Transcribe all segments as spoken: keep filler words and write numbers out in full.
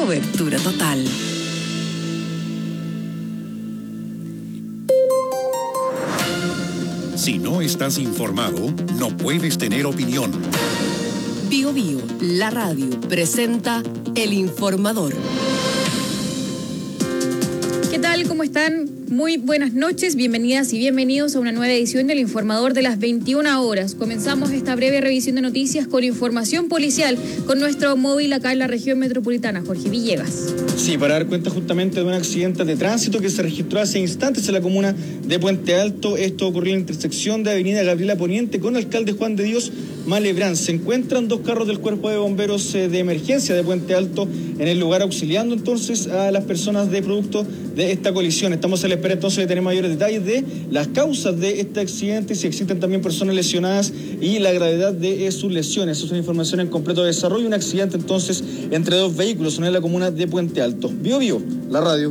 Cobertura total. Si no estás informado, no puedes tener opinión. Bio Bio, la radio, presenta El Informador. ¿Qué tal? ¿Cómo están? Muy buenas noches, bienvenidas y bienvenidos a una nueva edición del Informador de las veintiuna horas. Comenzamos esta breve revisión de noticias con información policial con nuestro móvil acá en la región metropolitana, Jorge Villegas. Sí, para dar cuenta justamente de un accidente de tránsito que se registró hace instantes en la comuna de Puente Alto. Esto ocurrió en la intersección de Avenida Gabriela Poniente con Alcalde Juan de Dios Malebrán. Se encuentran dos carros del Cuerpo de Bomberos de Emergencia de Puente Alto en el lugar, auxiliando entonces a las personas de producto de esta colisión. Estamos a la espera entonces de tener mayores detalles de las causas de este accidente, si existen también personas lesionadas y la gravedad de sus lesiones. Eso es una información en completo desarrollo. Un accidente entonces entre dos vehículos en la comuna de Puente Alto. Bio Bio, la radio.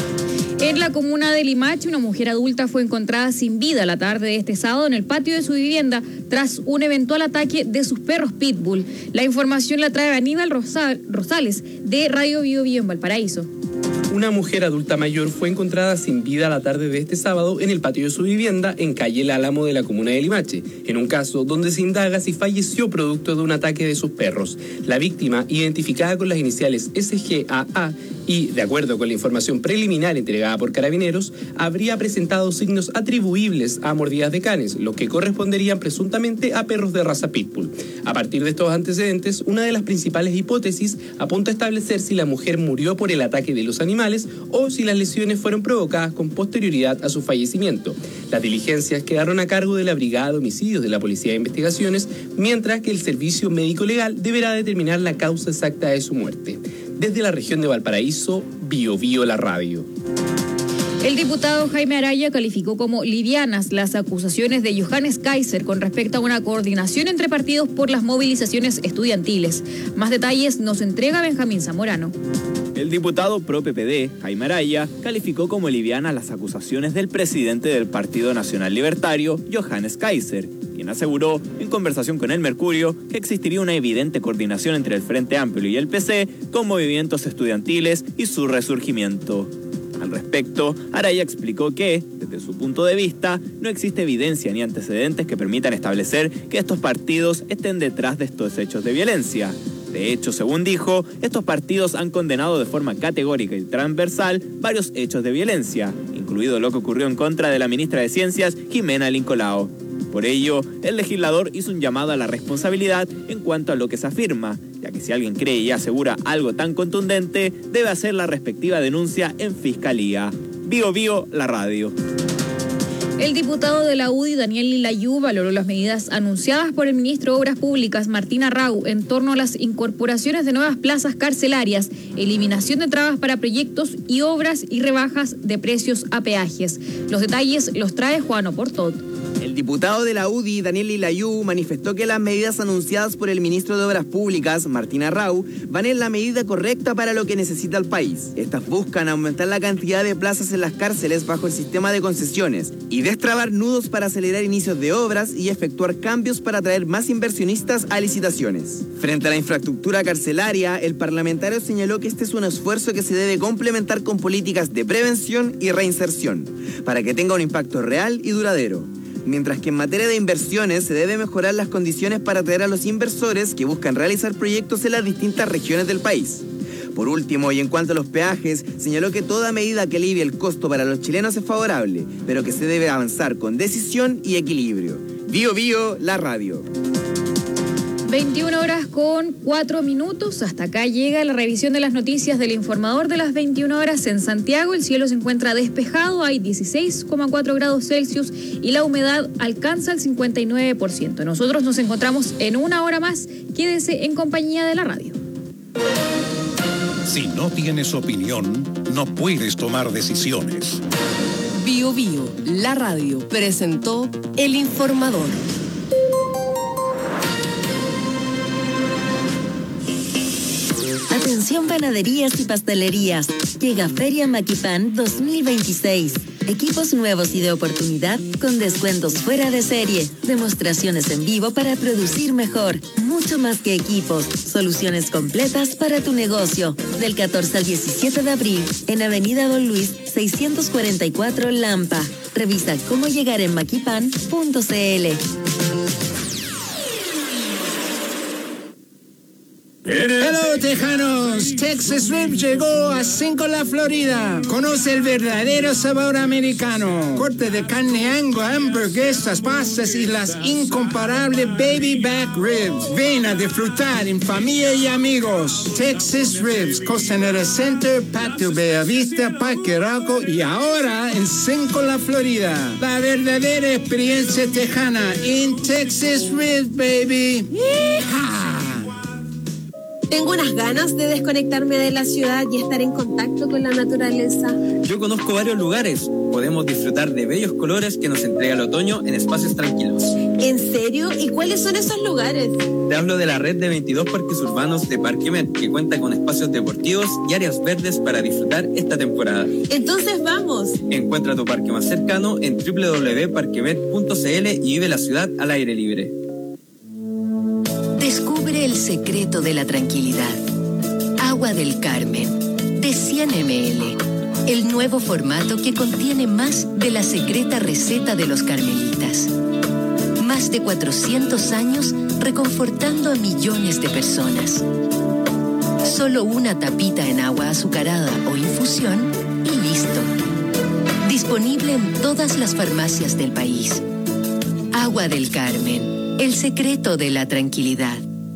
En la comuna de Limache, una mujer adulta fue encontrada sin vida la tarde de este sábado en el patio de su vivienda tras un eventual ataque de sus perros Pitbull. La información la trae Aníbal Rosales de Radio Bio Bio en Valparaíso. Una mujer adulta mayor fue encontrada sin vida la tarde de este sábado en el patio de su vivienda en calle El Álamo de la comuna de Limache, en un caso donde se indaga si falleció producto de un ataque de sus perros. La víctima, identificada con las iniciales S G A A y, de acuerdo con la información preliminar entregada por Carabineros, habría presentado signos atribuibles a mordidas de canes, los que corresponderían presuntamente a perros de raza Pitbull. A partir de estos antecedentes, una de las principales hipótesis apunta a establecer si la mujer murió por el ataque de los animales o si las lesiones fueron provocadas con posterioridad a su fallecimiento. Las diligencias quedaron a cargo de la Brigada de Homicidios de la Policía de Investigaciones, mientras que el Servicio Médico Legal deberá determinar la causa exacta de su muerte. Desde la región de Valparaíso, Bio Bio la radio. El diputado Jaime Araya calificó como livianas las acusaciones de Johannes Kaiser con respecto a una coordinación entre partidos por las movilizaciones estudiantiles. Más detalles nos entrega Benjamín Zamorano. El diputado pro P P D, Jaime Araya, calificó como livianas las acusaciones del presidente del Partido Nacional Libertario, Johannes Kaiser, quien aseguró, en conversación con El Mercurio, que existiría una evidente coordinación entre el Frente Amplio y el P C con movimientos estudiantiles y su resurgimiento. Al respecto, Araya explicó que, desde su punto de vista, no existe evidencia ni antecedentes que permitan establecer que estos partidos estén detrás de estos hechos de violencia. De hecho, según dijo, estos partidos han condenado de forma categórica y transversal varios hechos de violencia, incluido lo que ocurrió en contra de la ministra de Ciencias, Jimena Lincolao. Por ello, el legislador hizo un llamado a la responsabilidad en cuanto a lo que se afirma, ya que si alguien cree y asegura algo tan contundente, debe hacer la respectiva denuncia en Fiscalía. Bio Bio, la radio. El diputado de la U D I, Daniel Lilayú, valoró las medidas anunciadas por el ministro de Obras Públicas, Martín Arrau, en torno a las incorporaciones de nuevas plazas carcelarias, eliminación de trabas para proyectos y obras y rebajas de precios a peajes. Los detalles los trae Juan Oportot. El diputado de la U D I, Daniel Lilayú, manifestó que las medidas anunciadas por el ministro de Obras Públicas, Martín Arrau, van en la medida correcta para lo que necesita el país. Estas buscan aumentar la cantidad de plazas en las cárceles bajo el sistema de concesiones y destrabar nudos para acelerar inicios de obras y efectuar cambios para atraer más inversionistas a licitaciones. Frente a la infraestructura carcelaria, el parlamentario señaló que este es un esfuerzo que se debe complementar con políticas de prevención y reinserción, para que tenga un impacto real y duradero. Mientras que en materia de inversiones se debe mejorar las condiciones para atraer a los inversores que buscan realizar proyectos en las distintas regiones del país. Por último, y en cuanto a los peajes, señaló que toda medida que alivie el costo para los chilenos es favorable, pero que se debe avanzar con decisión y equilibrio. Bio Bio, la radio. veintiuna horas con cuatro minutos. Hasta acá llega la revisión de las noticias del Informador de las veintiuna horas. En Santiago el cielo se encuentra despejado, hay dieciséis coma cuatro grados Celsius y la humedad alcanza el cincuenta y nueve por ciento. Nosotros nos encontramos en una hora más. Quédese en compañía de la radio. Si no tienes opinión, no puedes tomar decisiones. Bio Bio, la radio, presentó El Informador. Atención panaderías y pastelerías. Llega Feria Maquipán dos mil veintiséis. Equipos nuevos y de oportunidad con descuentos fuera de serie. Demostraciones en vivo para producir mejor. Mucho más que equipos. Soluciones completas para tu negocio. Del catorce al diecisiete de abril en Avenida Don Luis seiscientos cuarenta y cuatro Lampa. Revisa cómo llegar en maquipan punto cl. Hello, tejanos. Texas Rib llegó a Cinco La Florida. Conoce el verdadero sabor americano. Corte de carne Angus, hamburguesas, pastas y las incomparables baby back ribs. Ven a disfrutar en familia y amigos. Texas Ribs, Costanera Center, Patio Bellavista, Parque Arauco y ahora en Cinco La Florida. La verdadera experiencia tejana en Texas Ribs, baby. ¡Yeehaw! Tengo unas ganas de desconectarme de la ciudad y estar en contacto con la naturaleza. Yo conozco varios lugares. Podemos disfrutar de bellos colores que nos entrega el otoño en espacios tranquilos. ¿En serio? ¿Y cuáles son esos lugares? Te hablo de la red de veintidós parques urbanos de Parque Met, que cuenta con espacios deportivos y áreas verdes para disfrutar esta temporada. Entonces vamos. Encuentra tu parque más cercano en doble u doble u doble u punto parquemet punto cl y vive la ciudad al aire libre. Descubre el secreto de la tranquilidad. Agua del Carmen, de cien mililitros. El nuevo formato que contiene más de la secreta receta de los carmelitas. Más de cuatrocientos años reconfortando a millones de personas. Solo una tapita en agua azucarada o infusión y listo. Disponible en todas las farmacias del país. Agua del Carmen. El secreto de la tranquilidad.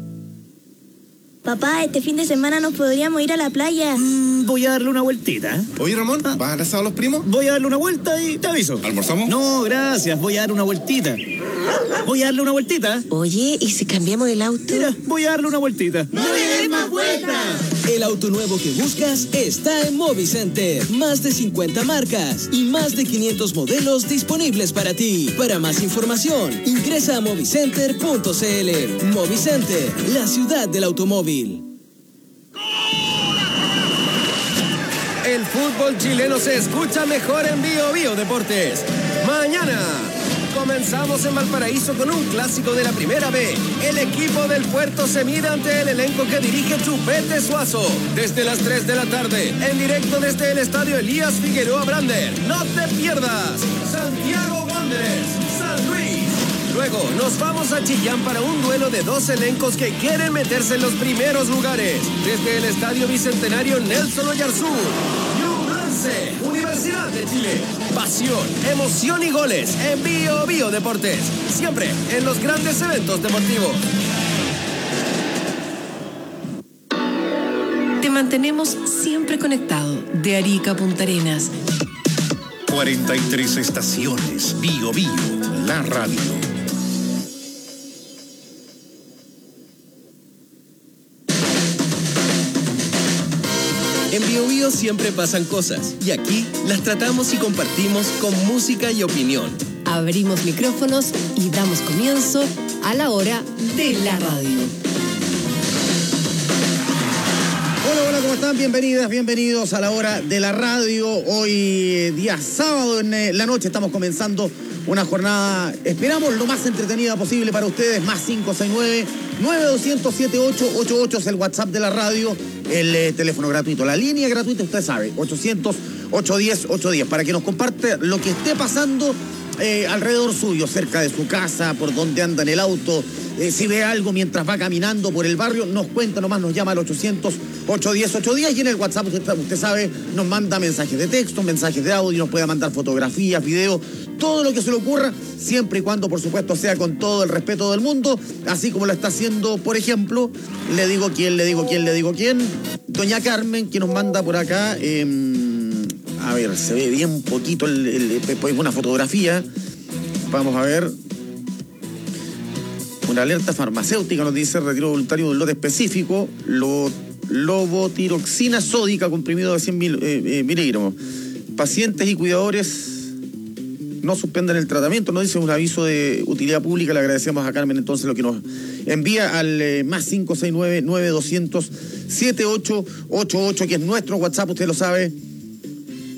Papá, este fin de semana nos podríamos ir a la playa. Mm, voy a darle una vueltita. Oye, Ramón, ¿vas a abrazar a los primos? Voy a darle una vuelta y te aviso. ¿Almorzamos? No, gracias. Voy a darle una vueltita. Voy a darle una vueltita. Oye, ¿y si cambiamos el auto? Mira, voy a darle una vueltita. ¡No le des más vueltas! El auto nuevo que buscas está en Movicenter. Más de cincuenta marcas y más de quinientos modelos disponibles para ti. Para más información, ingresa a movicenter punto cl. Movicenter, la ciudad del automóvil. El fútbol chileno se escucha mejor en Bio Bio Deportes. Mañana comenzamos en Valparaíso con un clásico de la Primera B. El equipo del Puerto se mide ante el elenco que dirige Chupete Suazo. Desde las tres de la tarde, en directo desde el estadio Elías Figueroa Brander. No te pierdas. Santiago Wanderers, San Luis. Luego nos vamos a Chillán para un duelo de dos elencos que quieren meterse en los primeros lugares. Desde el estadio Bicentenario Nelson Oyarzún. Ñublense, Universidad de Chile. Pasión, emoción y goles en Bio Bio Deportes. Siempre en los grandes eventos deportivos. Te mantenemos siempre conectado de Arica a Punta Arenas. cuarenta y tres estaciones. Bio Bio, la radio. En Bio Bio siempre pasan cosas y aquí las tratamos y compartimos con música y opinión. Abrimos micrófonos y damos comienzo a la hora de la radio. Hola, hola, ¿cómo están? Bienvenidas, bienvenidos a la hora de la radio. Hoy, día sábado en la noche, estamos comenzando una jornada, esperamos, lo más entretenida posible para ustedes. Más cinco seis nueve, nueve dos cero cero, siete ocho ocho ocho es el WhatsApp de la radio. El eh, teléfono gratuito, la línea gratuita, usted sabe, ochocientos, ochocientos diez, ochocientos diez, para que nos comparte lo que esté pasando eh, alrededor suyo, cerca de su casa, por donde anda en el auto. Eh, si ve algo mientras va caminando por el barrio, nos cuenta nomás, nos llama al ochocientos, ochocientos diez, ochocientos diez y en el WhatsApp, usted, usted sabe, nos manda mensajes de texto, mensajes de audio, nos puede mandar fotografías, videos, todo lo que se le ocurra, siempre y cuando, por supuesto, sea con todo el respeto del mundo, así como lo está haciendo, por ejemplo, le digo quién, le digo quién, le digo quién, doña Carmen, que nos manda por acá, eh, a ver, se ve bien poquito el, el, el, una fotografía, vamos a ver. Una alerta farmacéutica nos dice retiro voluntario de un lote específico, lo, lobotiroxina sódica, comprimido de cien mil, eh, eh, miligramos. Pacientes y cuidadores no suspenden el tratamiento, nos dice un aviso de utilidad pública. Le agradecemos a Carmen entonces lo que nos envía al eh, más cinco seis nueve, nueve dos cero cero, siete ocho ocho ocho, que es nuestro WhatsApp, usted lo sabe.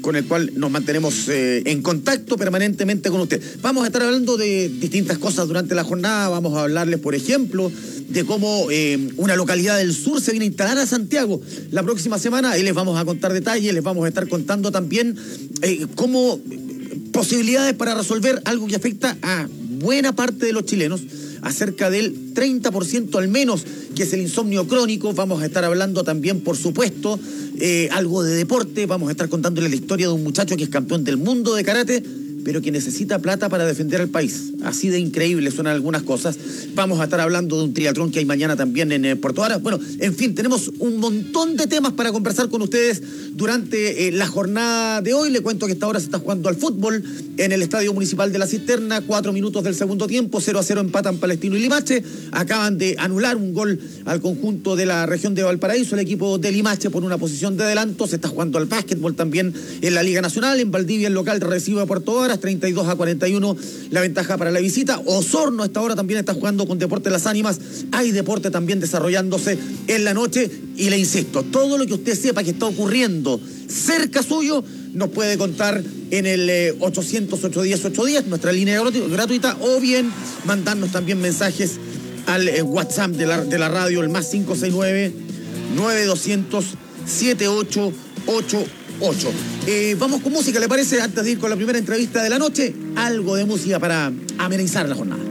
con el cual nos mantenemos eh, en contacto permanentemente con usted. Vamos a estar hablando de distintas cosas durante la jornada. Vamos a hablarles, por ejemplo, de cómo eh, una localidad del sur se viene a instalar a Santiago la próxima semana. Ahí les vamos a contar detalles, les vamos a estar contando también eh, cómo posibilidades para resolver algo que afecta a buena parte de los chilenos, acerca del treinta por ciento al menos, que es el insomnio crónico. Vamos a estar hablando también, por supuesto, eh, algo de deporte. Vamos a estar contándole la historia de un muchacho que es campeón del mundo de karate, pero que necesita plata para defender al país. Así de increíble suenan algunas cosas. Vamos a estar hablando de un triatlón que hay mañana también en eh, Puerto Varas. Bueno, en fin, tenemos un montón de temas para conversar con ustedes durante eh, la jornada de hoy. Le cuento que esta hora se está jugando al fútbol en el Estadio Municipal de La Cisterna. Cuatro minutos del segundo tiempo, cero a cero empatan Palestino y Limache. Acaban de anular un gol al conjunto de la región de Valparaíso. El equipo de Limache por una posición de adelanto. Se está jugando al básquetbol también en la Liga Nacional. En Valdivia el local recibe a Puerto Varas, treinta y dos a cuarenta y uno la ventaja para la visita. Osorno a esta hora también está jugando con Deportes Las Ánimas. Hay deporte también desarrollándose en la noche. Y le insisto, todo lo que usted sepa que está ocurriendo cerca suyo nos puede contar en el eh, ochocientos, ochocientos diez, ochocientos diez, nuestra línea gratuita, o bien mandarnos también mensajes al eh, WhatsApp de la, de la radio, el más cinco seis nueve, nueve dos cero cero, siete ocho ocho ocho. Eh, vamos con música, ¿le parece? Antes de ir con la primera entrevista de la noche, algo de música para amenizar la jornada.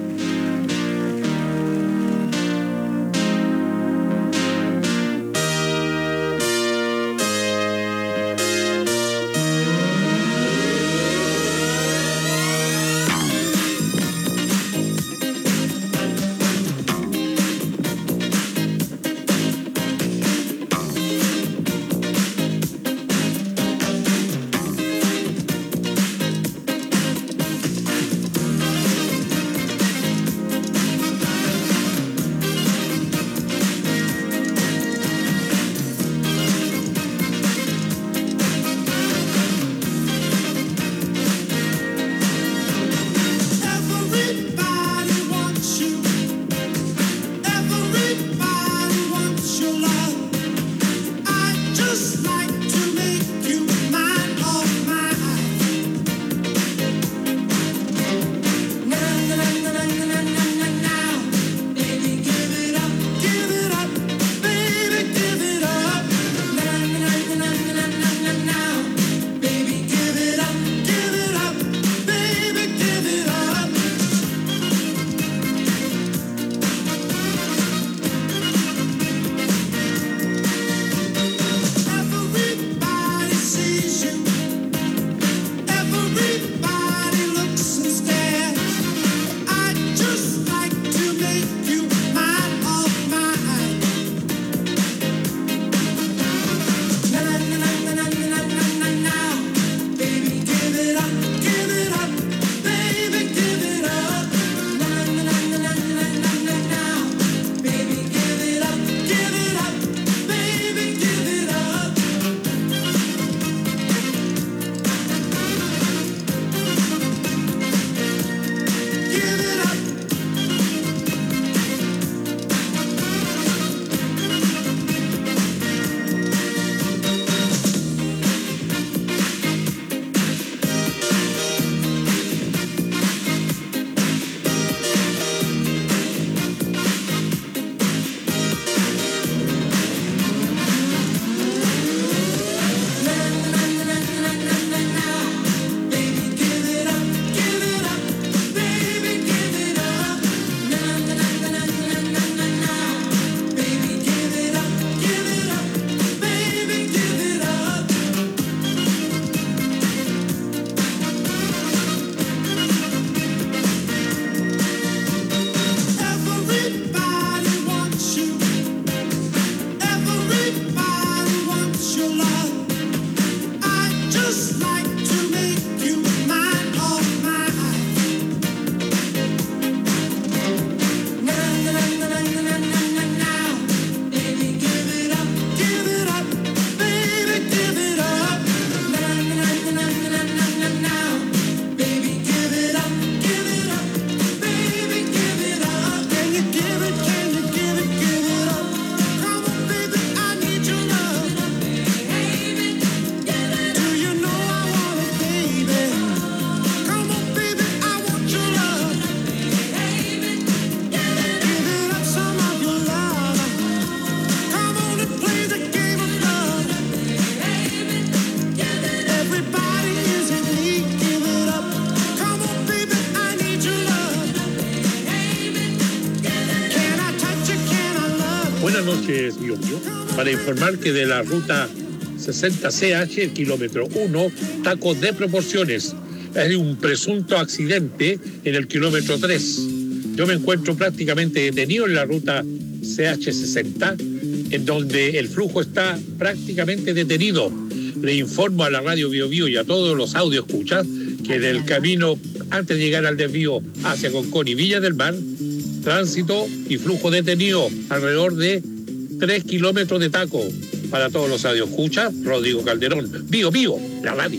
Buenas noches, Bio Bio. Para informar que de la ruta sesenta C H, el kilómetro uno, tacos de proporciones. Hay un presunto accidente en el kilómetro tres. Yo me encuentro prácticamente detenido en la ruta C H sesenta, en donde el flujo está prácticamente detenido. Le informo a la radio Bio Bio y a todos los audio escuchas que del camino antes de llegar al desvío hacia Concón y Villa del Mar, tránsito y flujo detenido alrededor de tres kilómetros de taco. Para todos los audio escuchas, Rodrigo Calderón, Bio Bio, la radio.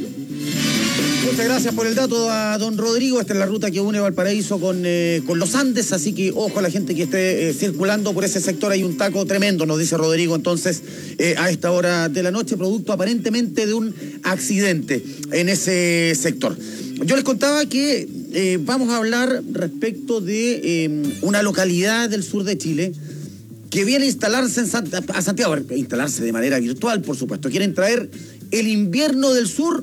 Muchas gracias por el dato a don Rodrigo. Esta es la ruta que une Valparaíso con, eh, con los Andes, así que ojo a la gente que esté eh, circulando por ese sector. Hay un taco tremendo, nos dice Rodrigo, entonces, eh, a esta hora de la noche, producto aparentemente de un accidente en ese sector. Yo les contaba que eh, vamos a hablar respecto de eh, una localidad del sur de Chile que viene a instalarse en Santa, a Santiago, a instalarse de manera virtual, por supuesto. Quieren traer el invierno del sur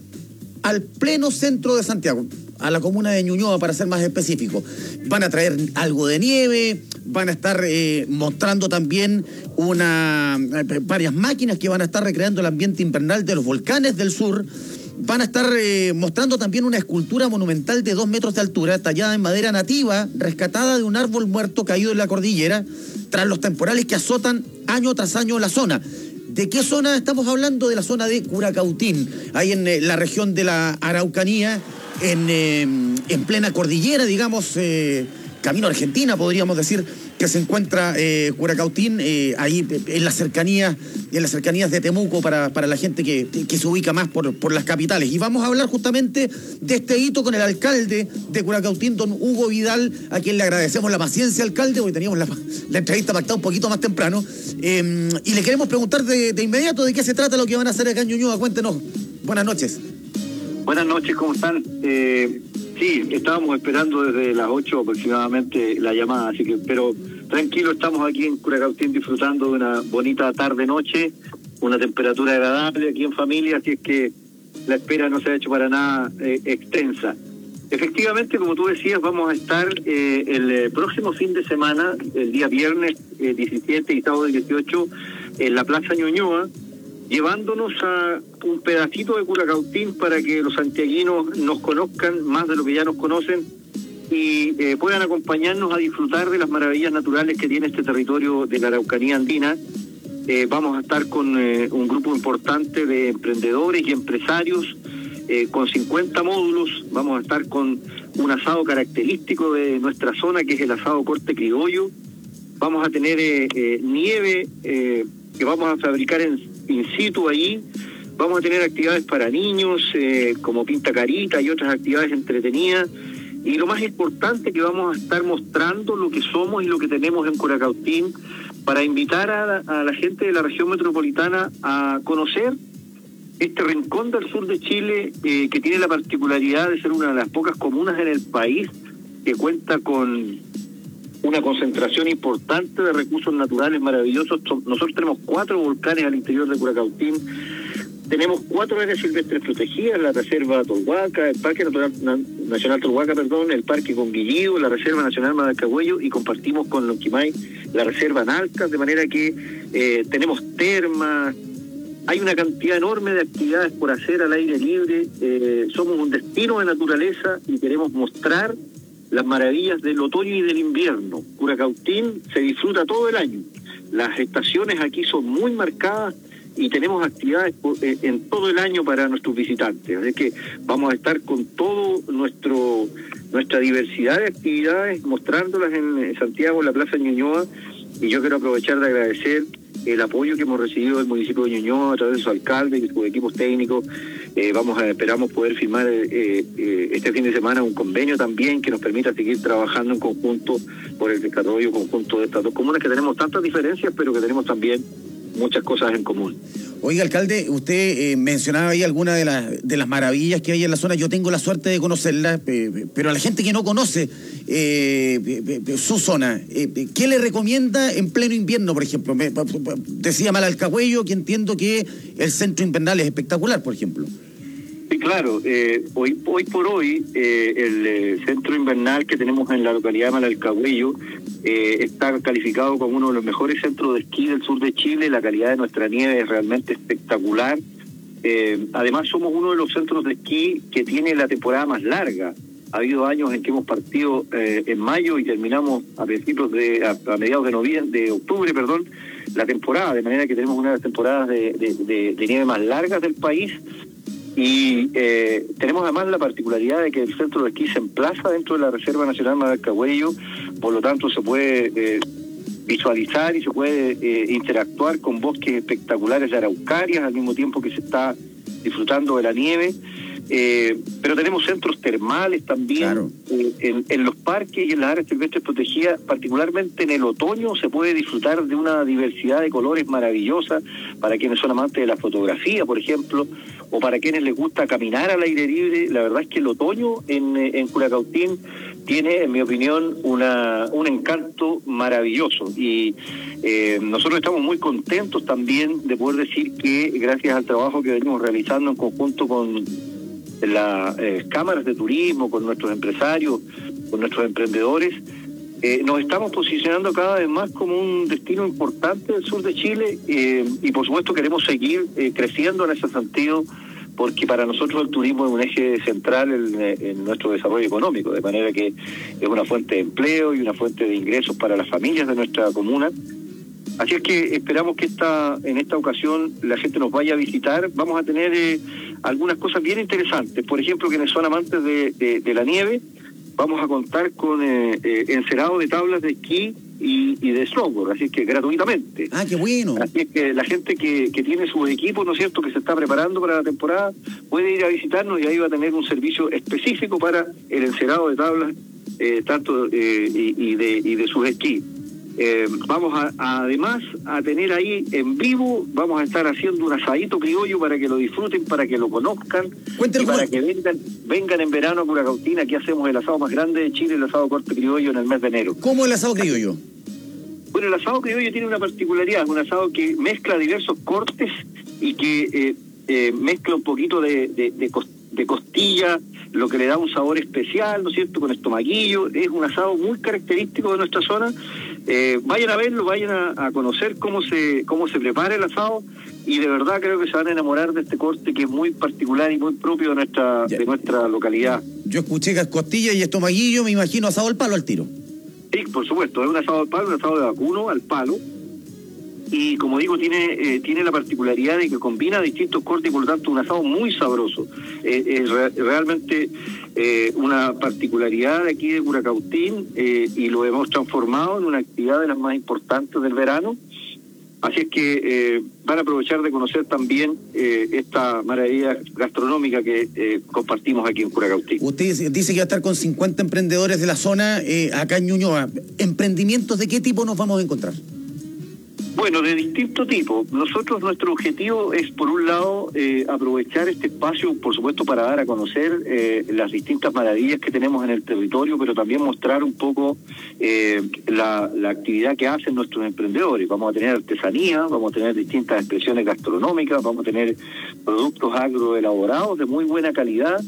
al pleno centro de Santiago, a la comuna de Ñuñoa, para ser más específico. Van a traer algo de nieve, van a estar eh, mostrando también una, eh, varias máquinas que van a estar recreando el ambiente invernal de los volcanes del sur. Van a estar eh, mostrando también una escultura monumental de dos metros de altura, tallada en madera nativa, rescatada de un árbol muerto caído en la cordillera, tras los temporales que azotan año tras año la zona. ¿De qué zona estamos hablando? De la zona de Curacautín, ahí en eh, la región de la Araucanía, en, eh, en plena cordillera, digamos, eh, camino a Argentina, podríamos decir, que se encuentra eh, Curacautín, eh, ahí en las cercanías, en las cercanías de Temuco, para, para la gente que, que se ubica más por, por las capitales. Y vamos a hablar justamente de este hito con el alcalde de Curacautín, don Hugo Vidal, a quien le agradecemos la paciencia, alcalde, porque teníamos la, la entrevista pactada un poquito más temprano. Eh, y le queremos preguntar de, de inmediato de qué se trata lo que van a hacer acá en Ñuñoa. Cuéntenos. Buenas noches. Buenas noches, ¿cómo están? Eh, sí, estábamos esperando desde las ocho aproximadamente la llamada, así que, pero tranquilo, estamos aquí en Curacautín disfrutando de una bonita tarde-noche, una temperatura agradable aquí en familia, así es que la espera no se ha hecho para nada eh, extensa. Efectivamente, como tú decías, vamos a estar eh, el eh, próximo fin de semana, el día viernes eh, diecisiete y sábado dieciocho, en la Plaza Ñuñoa, llevándonos a un pedacito de Curacautín para que los santiaguinos nos conozcan más de lo que ya nos conocen y eh, puedan acompañarnos a disfrutar de las maravillas naturales que tiene este territorio de la Araucanía andina. Eh, vamos a estar con eh, un grupo importante de emprendedores y empresarios eh, con cincuenta módulos. Vamos a estar con un asado característico de nuestra zona, que es el asado corte criollo. Vamos a tener eh, eh, nieve eh, que vamos a fabricar en in situ allí. Vamos a tener actividades para niños, eh, como pinta carita y otras actividades entretenidas. Y lo más importante, que vamos a estar mostrando lo que somos y lo que tenemos en Curacautín, para invitar a la, a la gente de la región metropolitana a conocer este rincón del sur de Chile, eh, que tiene la particularidad de ser una de las pocas comunas en el país que cuenta con una concentración importante de recursos naturales maravillosos. Nosotros tenemos cuatro volcanes al interior de Curacautín, tenemos cuatro áreas silvestres protegidas: la Reserva Tolhuaca, el Parque Natural Nacional Tolhuaca, perdón, el Parque Conguillío, la Reserva Nacional Madalcahuello, y compartimos con Lonquimay la Reserva Nalcas, de manera que eh, tenemos termas. Hay una cantidad enorme de actividades por hacer al aire libre. Eh, somos un destino de naturaleza y queremos mostrar las maravillas del otoño y del invierno. Curacautín se disfruta todo el año. Las estaciones aquí son muy marcadas y tenemos actividades en todo el año para nuestros visitantes. Así que vamos a estar con todo nuestro nuestra diversidad de actividades, mostrándolas en Santiago, en la Plaza Ñuñoa. Y yo quiero aprovechar de agradecer el apoyo que hemos recibido del municipio de Ñuñoa a través de su alcalde y sus equipos técnicos. Eh, vamos a esperamos poder firmar eh, eh, este fin de semana un convenio también que nos permita seguir trabajando en conjunto por el desarrollo conjunto de estas dos comunas, que tenemos tantas diferencias, pero que tenemos también muchas cosas en común. Oiga, alcalde, usted eh, mencionaba ahí algunas de, la, de las maravillas que hay en la zona. Yo tengo la suerte de conocerlas, eh, pero a la gente que no conoce eh, eh, su zona, eh, ¿qué le recomienda en pleno invierno, por ejemplo? Me, decía Madalcahuello, que entiendo que el centro invernal es espectacular, por ejemplo. Sí, claro, eh, hoy hoy por hoy eh, el eh, centro invernal que tenemos en la localidad de Malalcahuello eh, está calificado como uno de los mejores centros de esquí del sur de Chile. La calidad de nuestra nieve es realmente espectacular. Eh, además somos uno de los centros de esquí que tiene la temporada más larga. Ha habido años en que hemos partido eh, en mayo y terminamos a principios de, a, a mediados de noviembre, de octubre, perdón, la temporada, de manera que tenemos una de las temporadas de, de, de, de nieve más largas del país. Y eh, tenemos además la particularidad de que el centro de esquí se emplaza dentro de la Reserva Nacional Malalcahuello, por lo tanto se puede eh, visualizar y se puede eh, interactuar con bosques espectaculares de araucarias al mismo tiempo que se está disfrutando de la nieve. Eh, pero tenemos centros termales también, claro. eh, en, en los parques y en las áreas silvestres protegidas, particularmente en el otoño se puede disfrutar de una diversidad de colores maravillosa para quienes son amantes de la fotografía, por ejemplo, o para quienes les gusta caminar al aire libre. La verdad es que el otoño en, en Curacautín tiene, en mi opinión, una un encanto maravilloso y eh, nosotros estamos muy contentos también de poder decir que gracias al trabajo que venimos realizando en conjunto con las eh, cámaras de turismo, con nuestros empresarios, con nuestros emprendedores, eh, nos estamos posicionando cada vez más como un destino importante del sur de Chile eh, y por supuesto queremos seguir eh, creciendo en ese sentido, porque para nosotros el turismo es un eje central en, en nuestro desarrollo económico, de manera que es una fuente de empleo y una fuente de ingresos para las familias de nuestra comuna. Así es que esperamos que esta, en esta ocasión la gente nos vaya a visitar. Vamos a tener eh, algunas cosas bien interesantes. Por ejemplo, quienes son amantes de, de, de la nieve, vamos a contar con eh, eh, encerado de tablas de esquí y, y de snowboard, así que gratuitamente. Ah, qué bueno. Así es que la gente que, que tiene sus equipos, ¿no es cierto?, que se está preparando para la temporada, puede ir a visitarnos y ahí va a tener un servicio específico para el encerado de tablas, eh, tanto eh, y, y, de, y de sus esquí. Eh, vamos a, a, además a tener ahí en vivo, vamos a estar haciendo un asadito criollo para que lo disfruten, para que lo conozcan. Cuéntelo, y para que vengan vengan en verano a Curacautín. Aquí hacemos el asado más grande de Chile, el asado corte criollo, en el mes de enero. ¿Cómo el asado criollo? Bueno, el asado criollo tiene una particularidad, es un asado que mezcla diversos cortes y que eh, eh, mezcla un poquito de, de, de, de costilla, lo que le da un sabor especial, ¿no es cierto?, con estomaguillo. Es un asado muy característico de nuestra zona. Eh, vayan a verlo, vayan a, a conocer cómo se cómo se prepara el asado y de verdad creo que se van a enamorar de este corte que es muy particular y muy propio de nuestra ya. de nuestra localidad. Yo escuché costilla y estomaguillo, me imagino asado al palo al tiro. Sí, por supuesto, es un asado al palo, un asado de vacuno al palo. Y como digo, tiene eh, tiene la particularidad de que combina distintos cortes y por lo tanto un asado muy sabroso. Eh, es re realmente eh, una particularidad de aquí de Curacautín eh, y lo hemos transformado en una actividad de las más importantes del verano. Así es que eh, van a aprovechar de conocer también eh, esta maravilla gastronómica que eh, compartimos aquí en Curacautín. Usted dice que va a estar con cincuenta emprendedores de la zona eh, acá en Ñuñoa. ¿Emprendimientos de qué tipo nos vamos a encontrar? Bueno, de distinto tipo. Nosotros, nuestro objetivo es, por un lado, eh, aprovechar este espacio, por supuesto, para dar a conocer eh, las distintas maravillas que tenemos en el territorio, pero también mostrar un poco eh, la, la actividad que hacen nuestros emprendedores. Vamos a tener artesanía, vamos a tener distintas expresiones gastronómicas, vamos a tener productos agroelaborados de muy buena calidad.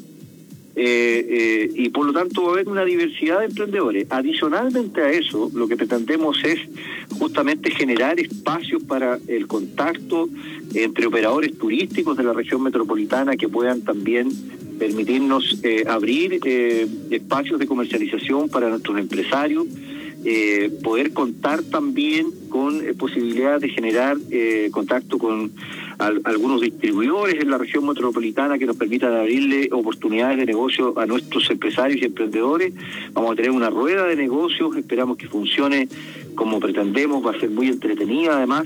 Eh, eh, y por lo tanto va a haber una diversidad de emprendedores. Adicionalmente a eso, lo que pretendemos es justamente generar espacios para el contacto entre operadores turísticos de la región metropolitana que puedan también permitirnos eh, abrir eh, espacios de comercialización para nuestros empresarios, eh, poder contar también con eh, posibilidad de generar eh, contacto con al, algunos distribuidores en la región metropolitana que nos permitan abrirle oportunidades de negocio a nuestros empresarios y emprendedores. Vamos a tener una rueda de negocios, esperamos que funcione como pretendemos, va a ser muy entretenida además.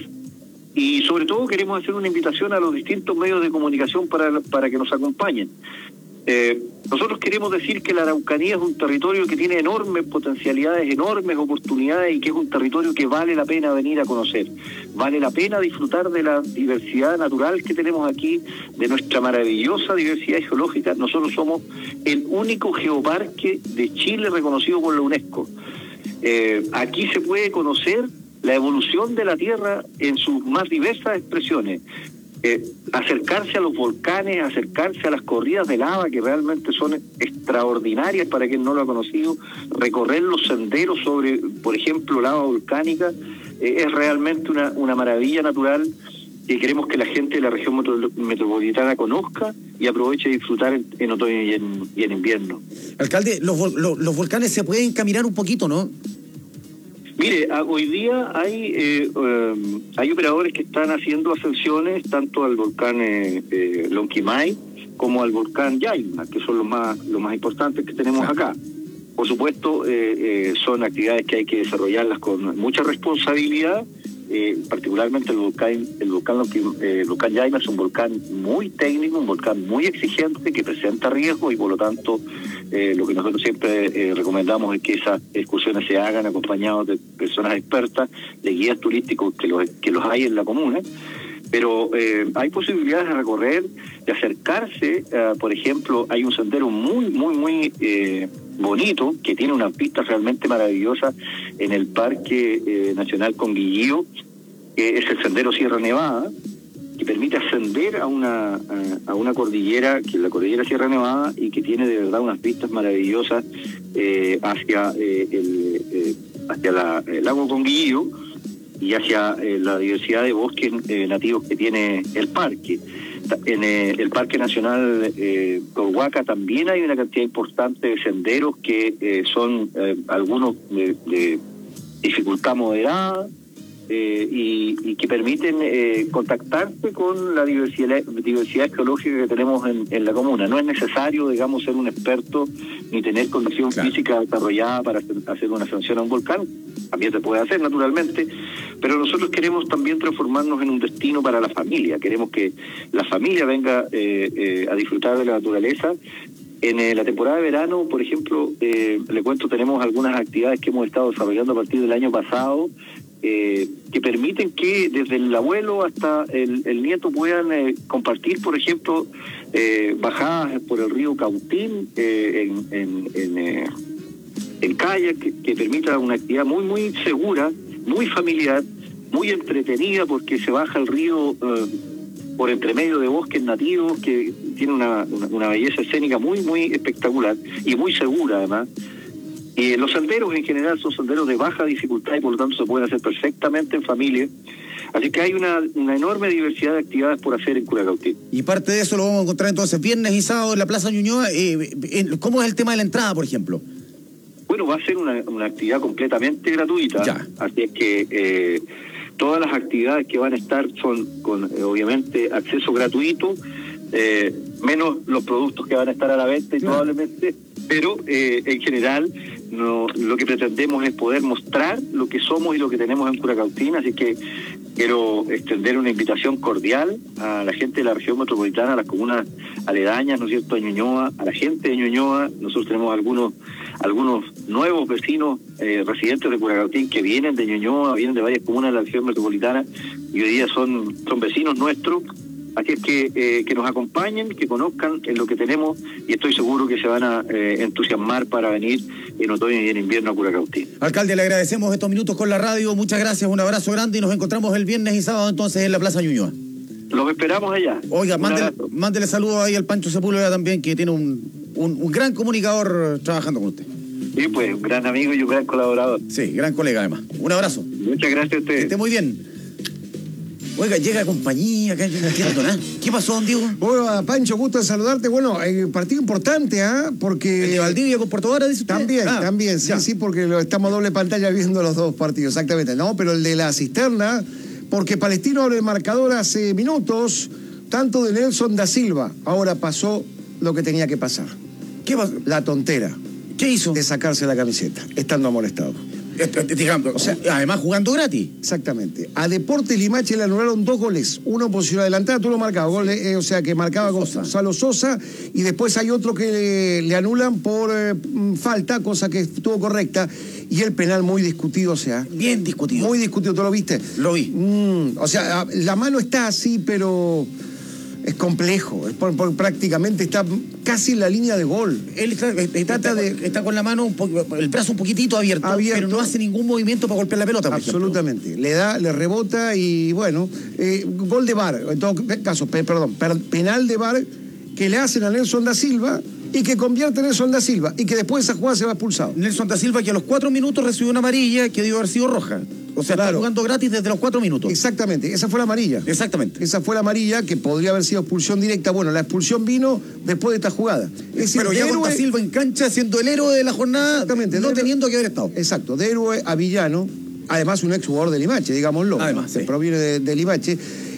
Y sobre todo queremos hacer una invitación a los distintos medios de comunicación para, para que nos acompañen. Eh, nosotros queremos decir que la Araucanía es un territorio que tiene enormes potencialidades, enormes oportunidades y que es un territorio que vale la pena venir a conocer. Vale la pena disfrutar de la diversidad natural que tenemos aquí, de nuestra maravillosa diversidad geológica. Nosotros somos el único geoparque de Chile reconocido por la UNESCO. Eh, aquí se puede conocer la evolución de la Tierra en sus más diversas expresiones. eh, acercarse a los volcanes, acercarse a las corridas de lava que realmente son extraordinarias para quien no lo ha conocido, recorrer los senderos sobre, por ejemplo, lava volcánica, eh, es realmente una, una maravilla natural que queremos que la gente de la región metro, metropolitana conozca y aproveche de disfrutar en, en otoño y en, y en invierno. Alcalde, los, los, los volcanes se pueden caminar un poquito, ¿no? Mire, a, hoy día hay eh, um, hay operadores que están haciendo ascensiones tanto al volcán eh, eh, Lonquimay como al volcán Yaima, que son los más los más importantes que tenemos acá. Por supuesto, eh, eh, son actividades que hay que desarrollarlas con mucha responsabilidad. Eh, particularmente el volcán el volcán eh, el volcán Yaima es un volcán muy técnico, un volcán muy exigente que presenta riesgos y por lo tanto eh, lo que nosotros siempre eh, recomendamos es que esas excursiones se hagan acompañados de personas expertas, de guías turísticos que los que los hay en la comuna, pero eh, hay posibilidades de recorrer, de acercarse, uh, por ejemplo, hay un sendero muy muy muy eh, bonito que tiene unas pistas realmente maravillosas en el Parque eh, Nacional Conguillío, que es el sendero Sierra Nevada, que permite ascender a una a, a una cordillera, que es la cordillera Sierra Nevada, y que tiene de verdad unas vistas maravillosas eh, hacia eh, el eh, hacia la, el lago Conguillío y hacia eh, la diversidad de bosques eh, nativos que tiene el parque. En eh, el Parque Nacional eh, Colhuaca también hay una cantidad importante de senderos que eh, son eh, algunos de, de dificultad moderada eh, y, y que permiten eh, contactarse con la diversidad, diversidad geológica que tenemos en, en la comuna. No es necesario, digamos, ser un experto ni tener condición claro. física desarrollada para hacer una ascensión a un volcán. También se puede hacer, naturalmente, pero nosotros queremos también transformarnos en un destino para la familia. Queremos que la familia venga eh, eh, a disfrutar de la naturaleza. En eh, la temporada de verano, por ejemplo, eh, le cuento, tenemos algunas actividades que hemos estado desarrollando a partir del año pasado, eh, que permiten que desde el abuelo hasta el, el nieto puedan eh, compartir, por ejemplo, eh, bajadas por el río Cautín, eh, en... en, en eh, en kayak, que, que permita una actividad muy muy segura, muy familiar, muy entretenida, porque se baja el río eh, por entre medio de bosques nativos que tiene una, una, una belleza escénica muy muy espectacular y muy segura además. Y los senderos en general son senderos de baja dificultad y por lo tanto se pueden hacer perfectamente en familia. Así que hay una, una enorme diversidad de actividades por hacer en Curacautín. Y parte de eso lo vamos a encontrar entonces viernes y sábado en la Plaza Ñuñoa. Eh, ¿Cómo es el tema de la entrada, por ejemplo? Bueno, va a ser una, una actividad completamente gratuita, ya. Así es que eh, todas las actividades que van a estar son con, eh, obviamente, acceso gratuito, eh, menos los productos que van a estar a la venta, y ya. probablemente, pero eh, en general no, lo que pretendemos es poder mostrar lo que somos y lo que tenemos en Curacautín, así que quiero extender una invitación cordial a la gente de la región metropolitana, a las comunas aledañas, ¿no es cierto?, a Ñuñoa, a la gente de Ñuñoa. Nosotros tenemos algunos algunos nuevos vecinos eh, residentes de Curacautín que vienen de Ñuñoa, vienen de varias comunas de la región metropolitana y hoy día son, son vecinos nuestros. Así es que eh, que nos acompañen, que conozcan en lo que tenemos y estoy seguro que se van a eh, entusiasmar para venir en otoño y en invierno a Curacautín. Alcalde, le agradecemos estos minutos con la radio, muchas gracias, un abrazo grande y nos encontramos el viernes y sábado entonces en la Plaza Ñuñoa. Los esperamos allá. Oiga, mándele, mándele saludos ahí al Pancho Sepúlveda también, que tiene un, un, un gran comunicador trabajando con usted. Sí, pues, un gran amigo y un gran colaborador. Sí, gran colega además. Un abrazo. Muchas gracias a usted. Que esté muy bien. Oiga, llega compañía, que no entiendo nada. ¿Qué pasó, don Diego? Hola, Pancho, gusto de saludarte. Bueno, eh, partido importante, ¿ah? ¿eh? Porque... ¿El de Valdivia con Puerto Vara, dice usted? También, ah, también, sí, ya. sí, porque lo, estamos a doble pantalla viendo los dos partidos, exactamente. No, pero el de la cisterna, porque Palestino abre el marcador hace minutos, tanto de Nelson da Silva. Ahora pasó lo que tenía que pasar. ¿Qué pasó? La tontera. ¿Qué hizo? De sacarse la camiseta, estando amonestado. O sea, además jugando gratis. Exactamente. A Deportes Limache le anularon dos goles. Uno en posición adelantada, tú lo marcabas. Gol, eh, o sea, que marcaba Gonzalo Sosa. Y después hay otro que le, le anulan por eh, falta, cosa que estuvo correcta. Y el penal muy discutido, o sea. Bien discutido. Muy discutido, ¿tú lo viste? Lo vi. Mm, o sea, la mano está así, pero... es complejo, es por, por, prácticamente está casi en la línea de gol. Él está, está, de, está con la mano, un po, el brazo un poquitito abierto, abierto, pero no hace ningún movimiento para golpear la pelota. Por absolutamente, ejemplo. le da, le rebota y bueno, eh, gol de V A R, en todo caso, pe, perdón, penal de V A R que le hacen a Nelson da Silva y que convierte a Nelson da Silva y que después de esa jugada se va expulsado. Nelson da Silva que a los cuatro minutos recibió una amarilla que debió haber sido roja. O sea, claro. Está jugando gratis desde los cuatro minutos. Exactamente, esa fue la amarilla. Exactamente. Esa fue la amarilla que podría haber sido expulsión directa. Bueno, la expulsión vino después de esta jugada. Es decir, pero ya héroe... con Da Silva en cancha siendo el héroe de la jornada, exactamente, no teniendo que haber estado. Exacto, de héroe a villano, además un ex jugador de Limache, digámoslo. Además, se sí. proviene de, de Limache.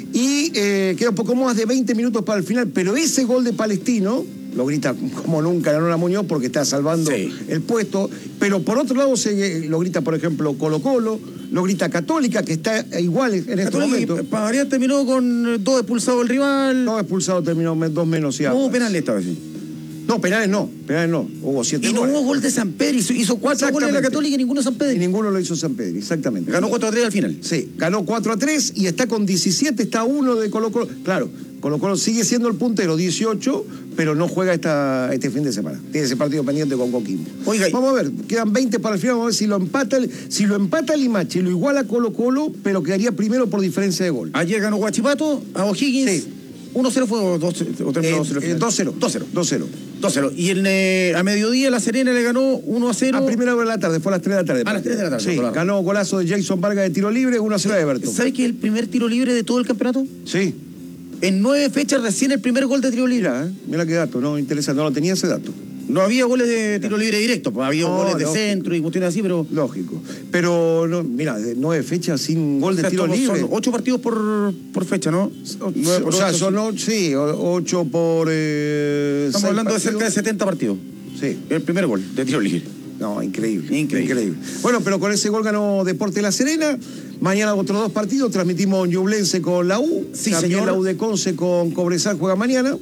Y eh, queda un poco más de veinte minutos para el final, pero ese gol de Palestino lo grita como nunca Leonora Muñoz porque está salvando sí. el puesto, pero por otro lado se lo grita, por ejemplo, Colo Colo, lo grita Católica, que está igual en este momento. Pavarias terminó con dos expulsados el rival. Dos expulsados terminó, dos menos. No hubo penales esta vez. No, penales no, penales no. Hubo siete Y no goles. hubo gol de San Pedro, hizo, hizo cuatro goles de la Católica y ninguno San Pedro. Y ninguno lo hizo San Pedro, exactamente. Ganó cuatro a tres al final. Sí, ganó cuatro a tres y está con diecisiete, está uno de Colo Colo. Claro, Colo Colo sigue siendo el puntero, dieciocho, pero no juega esta, este fin de semana. Tiene ese partido pendiente con Coquimbo. Oiga, vamos a ver, quedan veinte para el final, vamos a ver si lo empata el, si lo empata Limache, lo iguala Colo Colo, pero quedaría primero por diferencia de gol. Ayer ganó Huachipato a O'Higgins. Sí. uno cero fue o dos cero. Eh, dos cero. dos cero. dos cero. dos cero. Y en, eh, a mediodía La Serena le ganó uno a cero. A primera hora de la tarde, fue a las tres de la tarde. A las tres de la tarde. Sí, claro. Ganó golazo de Jason Vargas de tiro libre, uno a cero de Everton. ¿Sabes que es el primer tiro libre de todo el campeonato? Sí. En nueve fechas recién el primer gol de tiro libre. Mira, ¿eh? Mira qué dato, no, interesante, no lo tenía ese dato. No había goles de tiro libre directo, pues había no, goles de lógico. centro y cuestiones así, pero... Lógico. Pero, no, mira, de nueve fechas sin gol de o sea, tiro libre. Son ocho partidos por, por fecha, ¿no? nueve por o sea, ocho, son ocho, sí, ocho por... Eh, Estamos hablando partidos. de cerca de setenta partidos. Sí. El primer gol de tiro libre. No, increíble, increíble. Increíble. Bueno, pero con ese gol ganó Deportes La Serena. Mañana otros dos partidos. Transmitimos Ñublense con la U. Sí, también señor. la U de Conce con Cobresal juega mañana.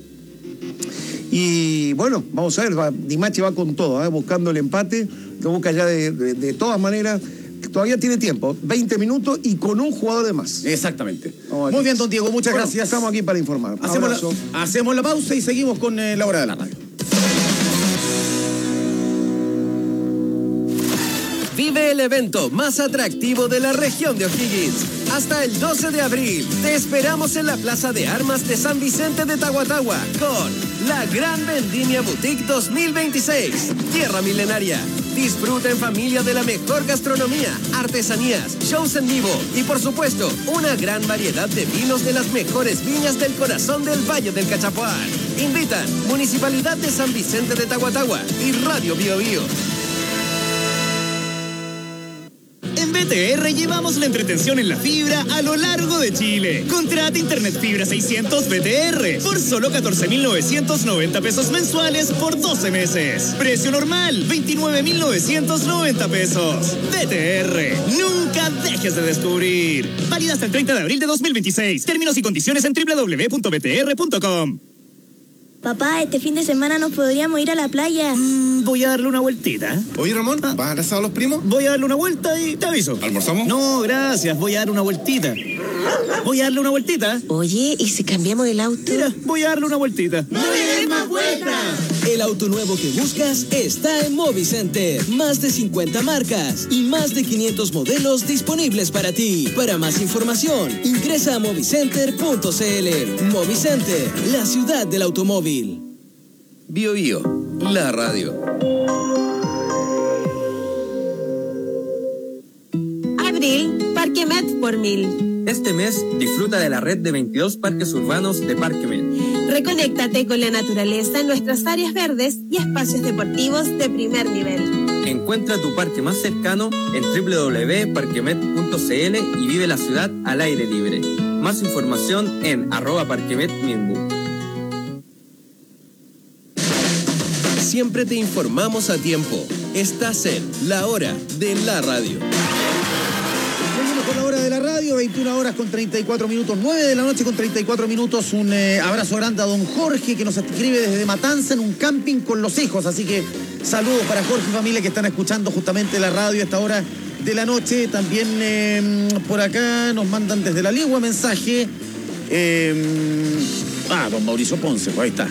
Y bueno, vamos a ver, va, Limache va con todo, ¿eh? Buscando el empate. Lo busca ya de, de, de todas maneras. Todavía tiene tiempo, veinte minutos y con un jugador de más. Exactamente. Muy bien, don Diego, muchas bueno, gracias. Estamos aquí para informar. Hacemos la, hacemos la pausa y seguimos con eh, la hora de la radio. Vive el evento más atractivo de la región de O'Higgins. Hasta el doce de abril, te esperamos en la Plaza de Armas de San Vicente de Tahuatahua con la Gran Vendimia Boutique dos mil veintiséis. Tierra Milenaria. Disfruta en familia de la mejor gastronomía, artesanías, shows en vivo y por supuesto, una gran variedad de vinos de las mejores viñas del corazón del Valle del Cachapoal. Invitan Municipalidad de San Vicente de Tahuatahua y Radio Bio Bio. En B T R llevamos la entretención en la fibra a lo largo de Chile. Contrata Internet Fibra seiscientos B T R por solo catorce mil novecientos noventa pesos mensuales por doce meses. Precio normal, veintinueve mil novecientos noventa pesos. B T R, nunca dejes de descubrir. Válida hasta el treinta de abril de dos mil veintiséis. Términos y condiciones en doble u doble u doble u punto b t r punto com. Papá, este fin de semana nos podríamos ir a la playa. Mm, voy a darle una vueltita. Oye, Ramón, ¿vas a abrazar a los primos? Voy a darle una vuelta y te aviso. ¿Almorzamos? No, gracias, voy a dar una vueltita. Voy a darle una vueltita. Oye, ¿y si cambiamos el auto? Mira, voy a darle una vueltita. ¡No le des más vueltas! El auto nuevo que buscas está en Movicenter. Más de cincuenta marcas y más de quinientos modelos disponibles para ti. Para más información, ingresa a movicenter punto c l. Movicenter, la ciudad del automóvil. Bio Bio, la radio. Abril, Parque Met por mil. Este mes disfruta de la red de veintidós parques urbanos de Parque Met. Reconéctate con la naturaleza en nuestras áreas verdes y espacios deportivos de primer nivel. Encuentra tu parque más cercano en doble u doble u doble u punto parquemet punto c l y vive la ciudad al aire libre. Más información en arroba parquemetminbu. Siempre te informamos a tiempo. Estás en La Hora de la Radio. Seguimos con La Hora de la Radio, veintiuna horas con treinta y cuatro minutos, nueve de la noche con treinta y cuatro minutos. Un eh, abrazo grande a don Jorge que nos escribe desde Matanza en un camping con los hijos. Así que saludos para Jorge y familia que están escuchando justamente la radio a esta hora de la noche. También eh, por acá nos mandan desde la Ligua mensaje. Eh, Ah, don Mauricio Ponce, pues ahí está.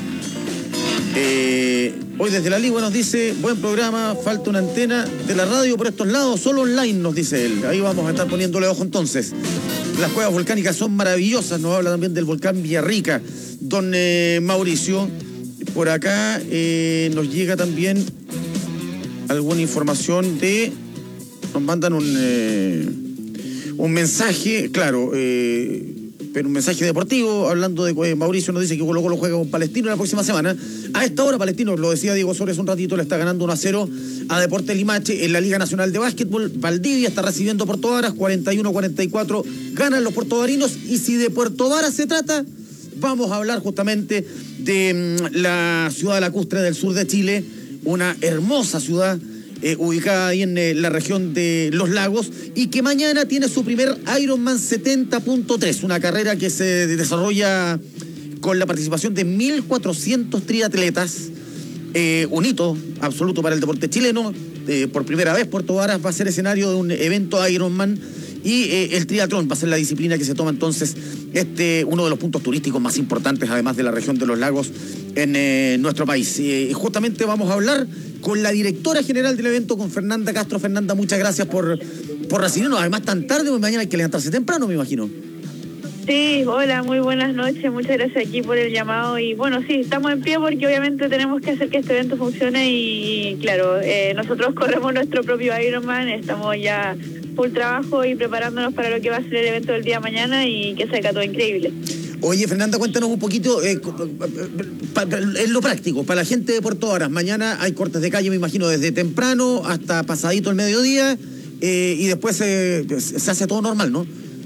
Eh, hoy desde la Ligua nos dice, buen programa, falta una antena de la radio por estos lados, solo online, nos dice él. Ahí vamos a estar poniéndole ojo entonces. Las cuevas volcánicas son maravillosas, nos habla también del volcán Villarrica. Don eh, Mauricio, por acá eh, nos llega también alguna información de... Nos mandan un, eh, un mensaje, claro, eh, pero un mensaje deportivo, hablando de eh, Mauricio nos dice que Colo Colo juega con Palestino la próxima semana. A esta hora Palestino, lo decía Diego Sores un ratito, le está ganando uno a cero a Deportes Limache en la Liga Nacional de Básquetbol. Valdivia está recibiendo Puerto Varas, cuarenta y uno a cuarenta y cuatro ganan los puertovarinos. Y si de Puerto Varas se trata, vamos a hablar justamente de mm, la ciudad lacustre del sur de Chile, una hermosa ciudad Eh, ubicada ahí en eh, la región de Los Lagos, y que mañana tiene su primer Ironman setenta punto tres, una carrera que se desarrolla con la participación de mil cuatrocientos triatletas, eh, un hito absoluto para el deporte chileno. Eh, por primera vez Puerto Varas va a ser escenario de un evento Ironman, y eh, el triatlón va a ser la disciplina que se toma entonces este uno de los puntos turísticos más importantes, además de la región de Los Lagos, en eh, nuestro país. Eh, justamente vamos a hablar con la directora general del evento, con Fernanda Castro. Fernanda, muchas gracias por, por recibirnos, además tan tarde, porque mañana hay que levantarse temprano, me imagino. Sí, hola, muy buenas noches, muchas gracias aquí por el llamado. Y bueno, sí, estamos en pie porque obviamente tenemos que hacer que este evento funcione y claro, eh, nosotros corremos nuestro propio Ironman, estamos ya full trabajo y preparándonos para lo que va a ser el evento del día de mañana y que salga todo increíble. Oye, Fernanda, cuéntanos un poquito, eh, en lo práctico, para la gente de Puerto Varas. Mañana hay cortes de calle, me imagino, desde temprano hasta pasadito el mediodía, eh, y después eh, se hace todo normal, ¿no?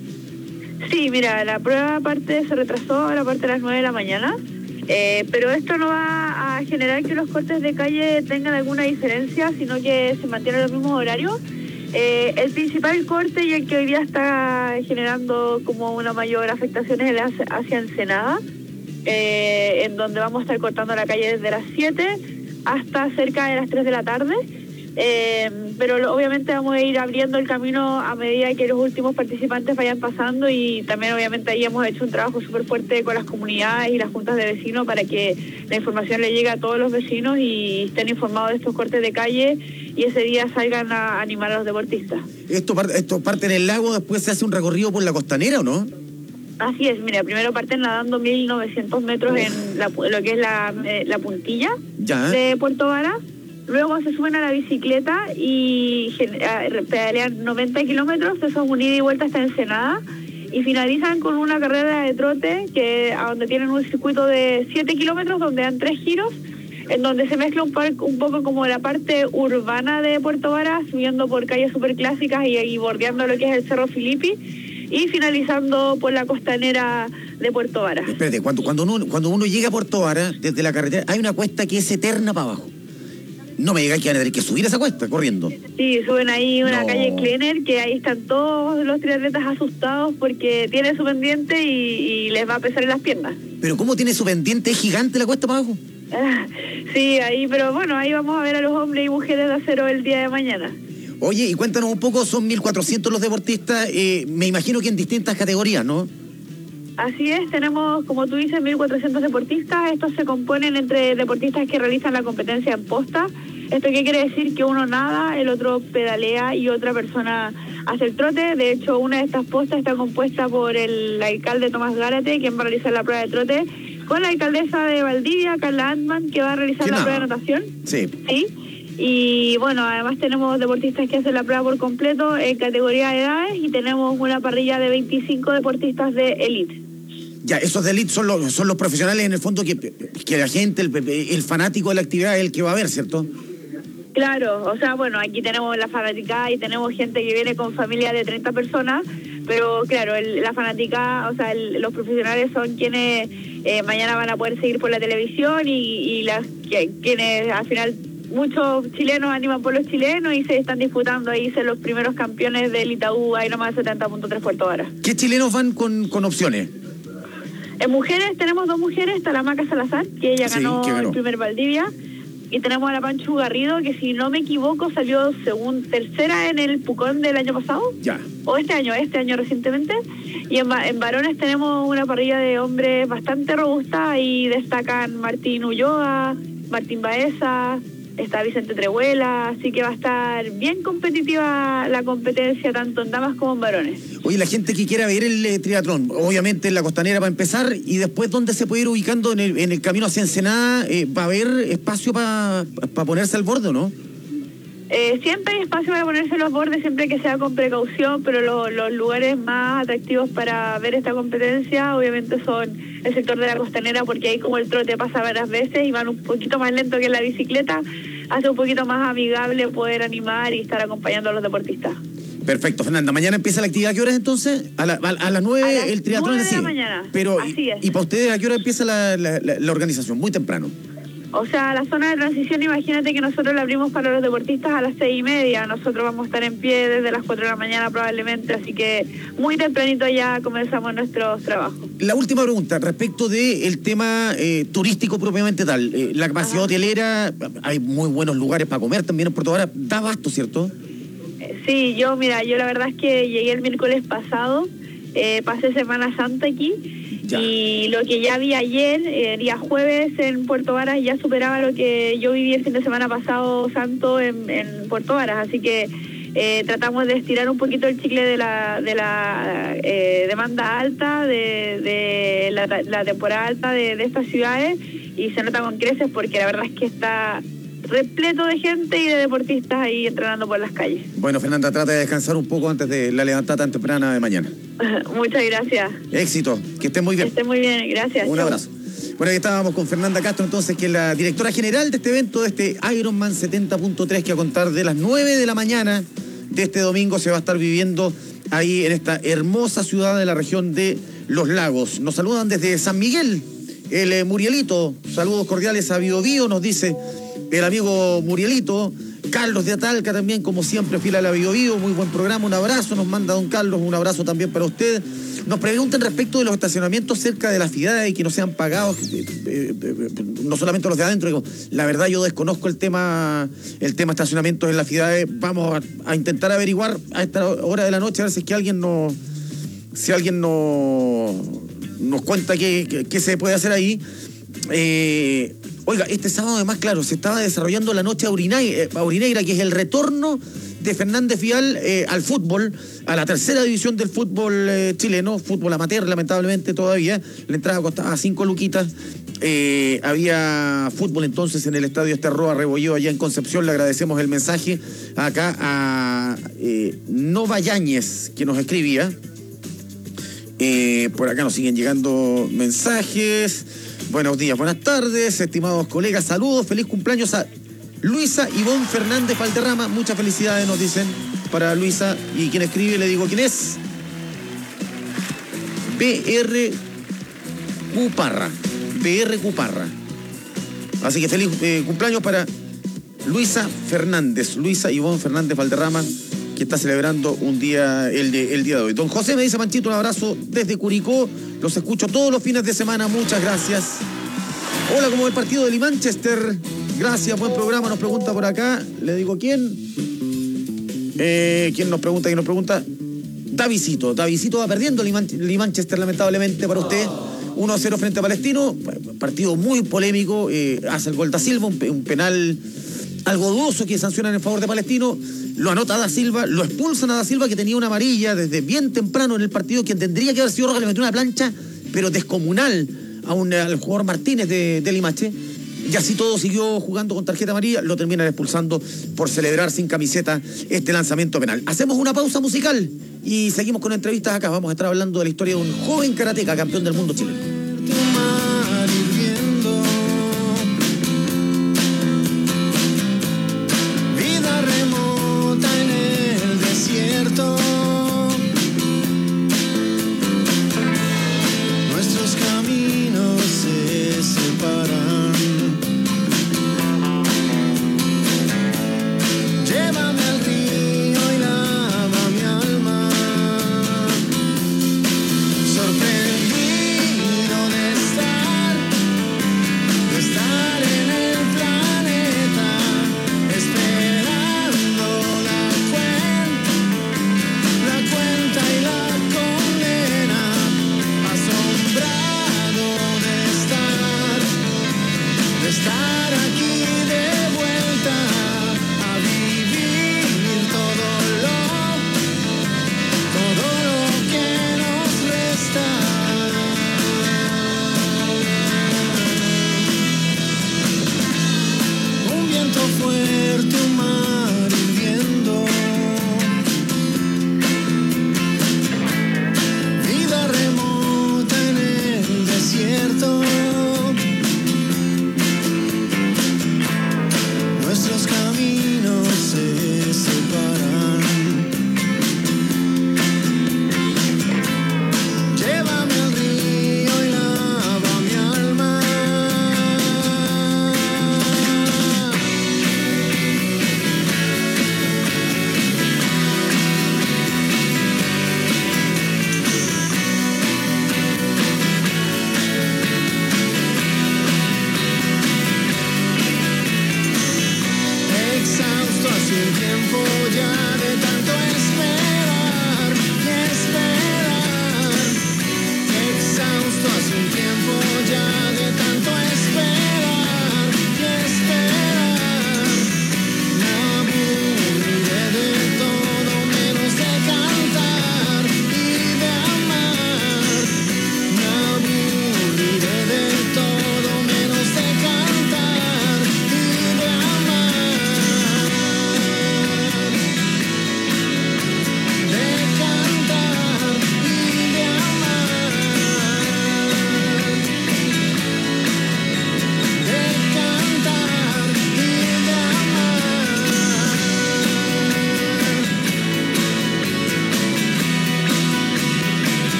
Sí, mira, la prueba aparte se retrasó a la parte de las nueve de la mañana, eh, pero esto no va a generar que los cortes de calle tengan alguna diferencia, sino que se mantienen los mismos horarios. Eh, el principal corte y el que hoy día está generando como una mayor afectación es el hacia, hacia Ensenada, eh, en donde vamos a estar cortando la calle desde las siete hasta cerca de las tres de la tarde, eh, pero lo, obviamente vamos a ir abriendo el camino a medida que los últimos participantes vayan pasando, y también obviamente ahí hemos hecho un trabajo súper fuerte con las comunidades y las juntas de vecinos para que la información le llegue a todos los vecinos y estén informados de estos cortes de calle y ese día salgan a animar a los deportistas. ¿Esto, esto parte en el lago, después se hace un recorrido por la costanera o no? Así es, mira, primero parten nadando mil novecientos metros en la, lo que es la, eh, la puntilla ya. de Puerto Varas, luego se suben a la bicicleta y pedalean noventa kilómetros, eso es un ida y vuelta hasta Ensenada, y finalizan con una carrera de trote que a donde tienen un circuito de siete kilómetros donde dan tres giros, en donde se mezcla un, par, un poco como la parte urbana de Puerto Varas, subiendo por calles súper clásicas y, y bordeando lo que es el Cerro Filipi, y finalizando por la costanera de Puerto Varas. Espérate, cuando, cuando, uno, cuando uno llega a Puerto Varas, desde la carretera, hay una cuesta que es eterna para abajo. No me digáis que van a tener que subir esa cuesta corriendo. Sí, suben ahí una no. calle Kleiner, que ahí están todos los triatletas asustados porque tiene su pendiente y, y les va a pesar en las piernas. ¿Pero cómo tiene su pendiente? ¿Es gigante la cuesta para abajo? Sí, ahí, pero bueno, ahí vamos a ver a los hombres y mujeres de acero el día de mañana. Oye, y cuéntanos un poco, son mil cuatrocientos los deportistas, eh, me imagino que en distintas categorías, ¿no? Así es, tenemos, como tú dices, mil cuatrocientos deportistas. Estos se componen entre deportistas que realizan la competencia en posta. ¿Esto qué quiere decir? Que uno nada, el otro pedalea y otra persona hace el trote. De hecho, una de estas postas está compuesta por el alcalde Tomás Gárate, quien va a realizar la prueba de trote, con la alcaldesa de Valdivia, Carla Antman, que va a realizar la prueba de natación. Sí. Sí. Y bueno, además tenemos deportistas que hacen la prueba por completo en categoría de edades, y tenemos una parrilla de veinticinco deportistas de élite. Ya, esos de élite son los, son los profesionales en el fondo que, que la gente, el, el fanático de la actividad es el que va a ver, ¿cierto? Claro, o sea, bueno, aquí tenemos la fanática y tenemos gente que viene con familia de treinta personas, pero claro, el, la fanática, o sea, el, los profesionales son quienes eh, mañana van a poder seguir por la televisión, y, y las que, quienes al final muchos chilenos animan por los chilenos y se están disputando ahí ser los primeros campeones del Itaú Ironman setenta punto tres Puerto Varas. ¿Qué chilenos van con, con opciones? En mujeres tenemos dos mujeres, está la Maca Salazar, que ella ganó, sí, ganó el primer Valdivia. y tenemos a la Panchu Garrido, que si no me equivoco salió según tercera en el Pucón del año pasado. Ya. O este año, este año recientemente. Y en, en varones tenemos una parrilla de hombres bastante robusta y destacan Martín Ulloa, Martín Baeza, está Vicente Trehuela, así que va a estar bien competitiva la competencia tanto en damas como en varones. Oye, la gente que quiera ver el eh, triatlón, obviamente en la Costanera para empezar, y después ¿dónde se puede ir ubicando en el, en el camino hacia Ensenada? Eh, ¿Va a haber espacio para pa ponerse al borde o no? Eh, siempre hay espacio para ponerse los bordes, siempre que sea con precaución, pero lo, los lugares más atractivos para ver esta competencia obviamente son el sector de la Costanera, porque ahí como el trote pasa varias veces y van un poquito más lento que la bicicleta, hace un poquito más amigable poder animar y estar acompañando a los deportistas. Perfecto, Fernanda. ¿Mañana empieza la actividad? ¿A qué horas entonces? A, la, a, a las nueve el triatlón. nueve de la mañana. Pero, así es. ¿Y para ustedes a qué hora empieza la, la, la, la organización? Muy temprano. O sea, la zona de transición, imagínate que nosotros la abrimos para los deportistas a las seis y media. Nosotros vamos a estar en pie desde las cuatro de la mañana probablemente, así que muy tempranito ya comenzamos nuestros trabajos. La última pregunta, respecto del tema eh, turístico propiamente tal. Eh, la capacidad Ajá. hotelera, hay muy buenos lugares para comer también en Puerto Vara. Da abasto, ¿cierto? Eh, sí, yo, mira, yo la verdad es que llegué el miércoles pasado, eh, pasé Semana Santa aquí. Ya. Y lo que ya vi ayer, eh, día jueves en Puerto Varas, ya superaba lo que yo viví el fin de semana pasado santo en, en Puerto Varas, así que eh, tratamos de estirar un poquito el chicle de la de la eh, demanda alta, de, de la, la temporada alta de, de estas ciudades, y se nota con creces porque la verdad es que está repleto de gente y de deportistas ahí entrenando por las calles. Bueno, Fernanda, trata de descansar un poco antes de la levantada tan temprana de mañana. Muchas gracias. Éxito, que estés muy bien. Que estés muy bien, gracias. Un abrazo. Bueno, ahí estábamos con Fernanda Castro, entonces, que es la directora general de este evento, de este Ironman setenta punto tres, que a contar de las nueve de la mañana de este domingo se va a estar viviendo ahí en esta hermosa ciudad de la región de Los Lagos. Nos saludan desde San Miguel, el eh, Murielito. Saludos cordiales a Bio Bio, nos dice el amigo Murielito. Carlos de Atalca también, como siempre, fiel a la Bio Bio. Muy buen programa, un abrazo, nos manda don Carlos, un abrazo también para usted. Nos preguntan respecto de los estacionamientos cerca de la ciudad y que no sean pagados, eh, eh, eh, no solamente los de adentro. Digo, la verdad yo desconozco el tema el tema estacionamientos en la ciudad. Vamos a, a intentar averiguar a esta hora de la noche, a ver si es que alguien no, si alguien no, nos cuenta qué, qué, qué se puede hacer ahí. Eh, oiga, este sábado además, claro, se estaba desarrollando la noche aurinegra, que es el retorno de Fernández Vial eh, al fútbol, a la tercera división del fútbol eh, chileno, fútbol amateur lamentablemente todavía. La entrada costaba cinco luquitas. Eh, había fútbol entonces en el estadio Esterroa Rebolledo allá en Concepción. Le agradecemos el mensaje acá a eh, Nova Yáñez, que nos escribía. Eh, por acá nos siguen llegando mensajes. Buenos días, buenas tardes, estimados colegas, saludos, feliz cumpleaños a Luisa Ivonne Fernández Valderrama. Muchas felicidades, nos dicen, para Luisa. Y quien escribe, le digo quién es. B R Cuparra. B R Cuparra. Así que feliz eh, cumpleaños para Luisa Fernández, Luisa Ivonne Fernández Valderrama, que está celebrando un día el, de, el día de hoy. Don José me dice, Manchito, un abrazo desde Curicó. Los escucho todos los fines de semana. Muchas gracias. Hola, ¿cómo va el partido del Manchester? Gracias, buen programa. Nos pregunta por acá. Le digo quién. Eh, ¿Quién nos pregunta? ¿Quién nos pregunta? Davidito. Davidito va perdiendo el Manchester, lamentablemente para usted. uno a cero frente a Palestino. Partido muy polémico. Eh, hace el gol Da Silva, un, un penal algo dudoso que sancionan en favor de Palestino. Lo anota Da Silva, lo expulsan a Da Silva, que tenía una amarilla desde bien temprano en el partido, que tendría que haber sido roja. Le metió una plancha, pero descomunal, a un, al jugador Martínez de, de Limache. Y así todo siguió jugando con tarjeta amarilla. Lo terminan expulsando por celebrar sin camiseta este lanzamiento penal. Hacemos una pausa musical y seguimos con entrevistas acá. Vamos a estar hablando de la historia de un joven karateca, campeón del mundo chileno. Sorprendido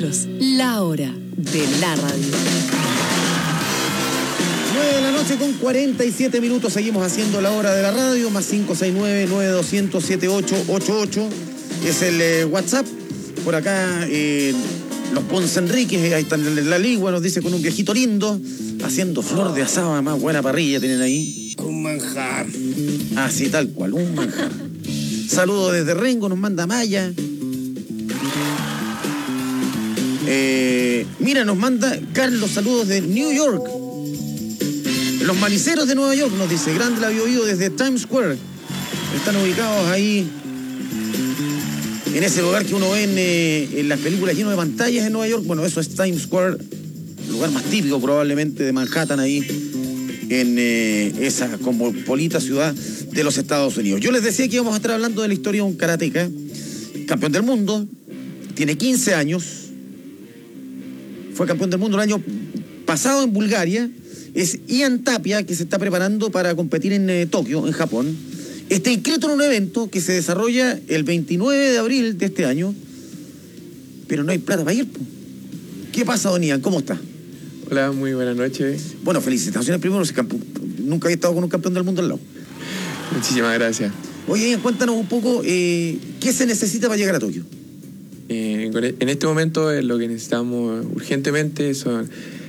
nosotros, la hora de la radio. nueve de la noche con cuarenta y siete minutos. Seguimos haciendo la hora de la radio. Más cinco seis nueve, nueve dos cero cero, siete ocho ocho ocho. Es el eh, WhatsApp. Por acá eh, los Ponce Enríquez, ahí están en la ligua, nos dice con un viejito lindo, haciendo flor de asada, más buena parrilla tienen ahí. Un manjar. Ah, sí, tal cual, un manjar. Saludos desde Rengo, nos manda Maya. Eh, mira, nos manda Carlos, saludos de New York. Los maniceros de Nueva York, nos dice, grande la Bio Bio desde Times Square. Están ubicados ahí, en ese lugar que uno ve en, eh, en las películas lleno de pantallas en Nueva York. Bueno, eso es Times Square, el lugar más típico probablemente de Manhattan, ahí en eh, esa cosmopolita ciudad de los Estados Unidos. Yo les decía que íbamos a estar hablando de la historia de un karateca, campeón del mundo, tiene quince años, fue campeón del mundo el año pasado en Bulgaria. Es Ian Tapia, que se está preparando para competir en eh, Tokio, en Japón. Está inscrito en un evento que se desarrolla el veintinueve de abril de este año, pero no hay plata para ir. ¿Qué pasa, don Ian? ¿Cómo está? Hola, muy buenas noches. Bueno, felicitaciones primero. Nunca había estado con un campeón del mundo al lado. Muchísimas gracias. Oye, Ian, cuéntanos un poco, eh, ¿qué se necesita para llegar a Tokio? Eh, en este momento eh, lo que necesitamos urgentemente son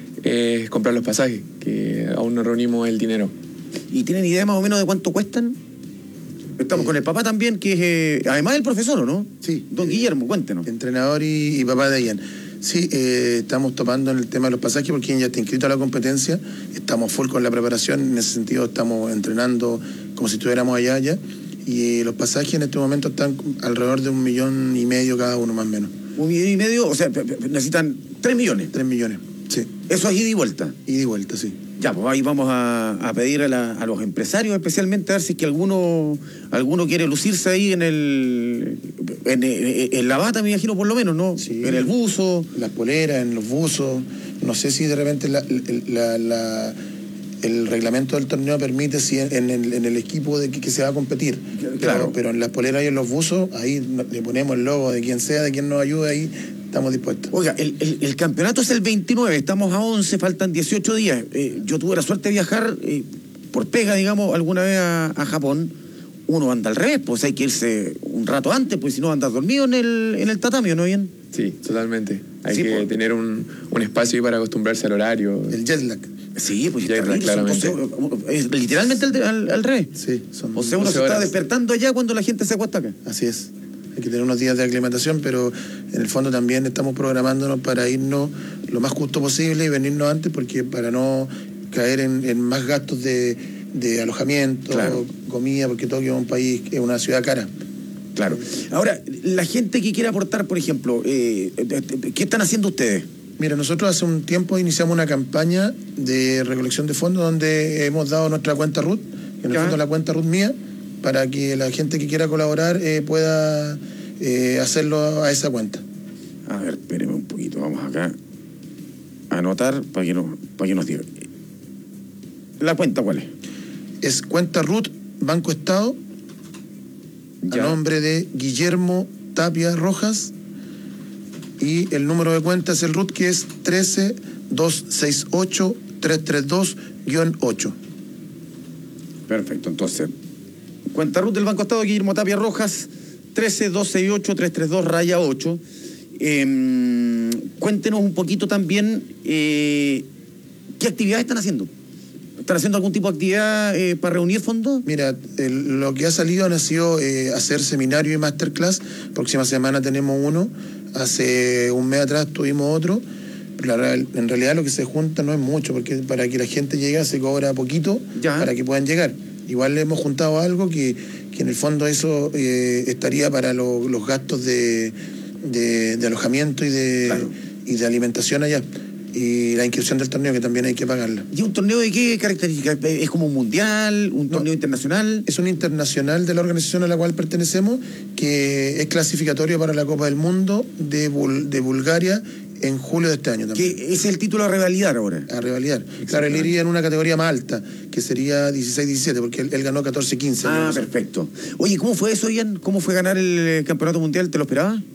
eh, comprar los pasajes, que aún no reunimos el dinero. ¿Y tienen idea más o menos de cuánto cuestan? Estamos con el papá también, que es eh, además el profesor, ¿o no? Sí. Don Guillermo, cuéntenos. Entrenador y, y papá de Ian. Sí, eh, estamos topando en el tema de los pasajes porque Ian ya está inscrito a la competencia. Estamos full con la preparación. En ese sentido estamos entrenando como si estuviéramos allá ya. Y eh, los pasajes en este momento están alrededor de un millón y medio cada uno, más o menos. Un millón y medio, o sea, necesitan tres millones. Tres millones, sí. ¿Eso es ida y vuelta? Ida y vuelta, sí. Ya, pues ahí vamos a, a pedir a, la, a los empresarios especialmente a ver si es que alguno, alguno quiere lucirse ahí en el en, en, en la bata, me imagino, por lo menos, ¿no? Sí. En el buzo. Las poleras, en los buzos. No sé si de repente la, la, la, el reglamento del torneo permite si en, en, el, en el equipo de que, que se va a competir. Claro. Pero, pero en las poleras y en los buzos, ahí le ponemos el logo de quien sea, de quien nos ayude, ahí estamos dispuestos. Oiga, el, el, el campeonato es el veintinueve, estamos a once, faltan dieciocho días. Eh, yo tuve la suerte de viajar eh, por pega, digamos, alguna vez a, a Japón. Uno anda al revés, pues hay que irse un rato antes, pues si no andas dormido en el, en el tatami, ¿no bien? Sí, totalmente. Hay sí, que pues, tener un, un espacio ahí para acostumbrarse al horario. El jet lag. Sí, pues jet lag, claramente. Es literalmente al, al, al revés. Sí, son o sea, uno se está despertando allá cuando la gente se acuesta acá. Así es. Hay que tener unos días de aclimatación, pero en el fondo también estamos programándonos para irnos lo más justo posible y venirnos antes, porque para no caer en, en más gastos de, de alojamiento, claro, comida, porque Tokio es un país, es una ciudad cara. Claro. Ahora, la gente que quiere aportar, por ejemplo, eh, ¿qué están haciendo ustedes? Mira, nosotros hace un tiempo iniciamos una campaña de recolección de fondos donde hemos dado nuestra cuenta R U T, en el fondo la cuenta R U T mía, para que la gente que quiera colaborar eh, pueda eh, hacerlo a esa cuenta. A ver, espéreme un poquito, vamos acá a anotar para que, no, para que nos diga. ¿La cuenta cuál es? Es cuenta R U T Banco Estado, ya, a nombre de Guillermo Tapia Rojas, y el número de cuenta es el R U T, que es trece dos seis ocho tres tres dos ocho. Perfecto, entonces cuenta R U T del Banco Estado, Guillermo Tapia Rojas, trece dos seis ocho tres tres dos raya ocho. Eh, cuéntenos un poquito también eh, qué actividades están haciendo. ¿Están haciendo algún tipo de actividad eh, para reunir fondos? Mira, el, lo que ha salido ha sido eh, hacer seminario y masterclass. Próxima semana tenemos uno. Hace un mes atrás tuvimos otro. Pero la, en realidad lo que se junta no es mucho, porque para que la gente llegue se cobra poquito, ya, para que puedan llegar. Igual le hemos juntado algo que, que en el fondo eso eh, estaría para lo, los gastos de, de, de alojamiento y de, claro, y de alimentación allá. Y la inscripción del torneo, que también hay que pagarla. ¿Y un torneo de qué características? ¿Es como un mundial, un torneo no, internacional? Es un internacional de la organización a la cual pertenecemos, que es clasificatorio para la Copa del Mundo de, Bul de Bulgaria en julio de este año también. ¿Qué es el título a revalidar ahora? A revalidar. Claro, él iría en una categoría más alta, que sería dieciséis diecisiete, porque él, él ganó catorce quince. Ah, perfecto. Oye, ¿cómo fue eso, Ian? ¿Cómo fue ganar el campeonato mundial? ¿Te lo esperabas?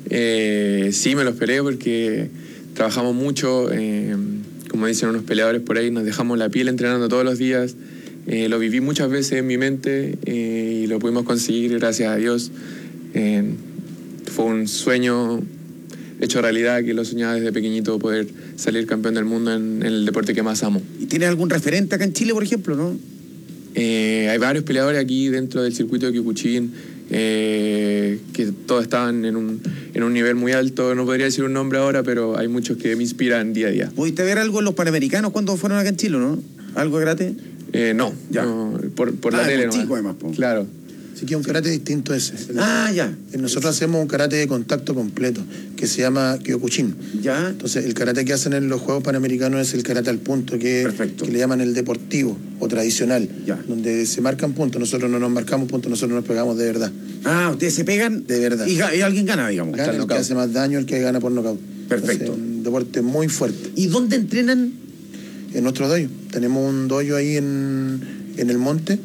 Eh, sí, me lo esperé porque trabajamos mucho, eh, como dicen unos peleadores por ahí, nos dejamos la piel entrenando todos los días. Eh, lo viví muchas veces en mi mente eh, y lo pudimos conseguir, gracias a Dios. Eh, fue un sueño hecho realidad, que lo soñaba desde pequeñito, poder salir campeón del mundo en, en el deporte que más amo. ¿Y tienes algún referente acá en Chile, por ejemplo, no? Eh, hay varios peleadores aquí dentro del circuito de Kyokushin eh, que todos estaban en un, en un nivel muy alto. No podría decir un nombre ahora, pero hay muchos que me inspiran día a día. ¿Pudiste ver algo en los Panamericanos cuando fueron acá en Chile, no? ¿Algo de gratis? Eh, no, ya. no, por, por ah, la tele nomás. Chico, además, po. Claro. Así que es un karate distinto a ese. Ah, ya. Nosotros hacemos un karate de contacto completo, que se llama Kyokushin. Ya. Entonces, el karate que hacen en los Juegos Panamericanos es el karate al punto, que, que le llaman el deportivo o tradicional, ya. donde se marcan puntos. Nosotros no nos marcamos puntos, nosotros nos pegamos de verdad. Ah, ustedes se pegan de verdad. Y, y alguien gana, digamos. Gana el, el que hace más daño, el que gana por nocaut. Perfecto. Entonces, un deporte muy fuerte. ¿Y dónde entrenan? En nuestro dojo. Tenemos un dojo ahí en, en el monte.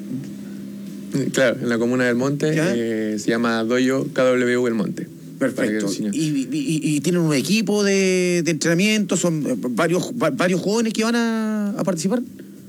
Claro, en la comuna del Monte, eh, se llama Dojo K W El Monte. Perfecto. ¿Y, y, y tienen un equipo de, de entrenamiento? ¿Son varios varios jóvenes que van a, a participar?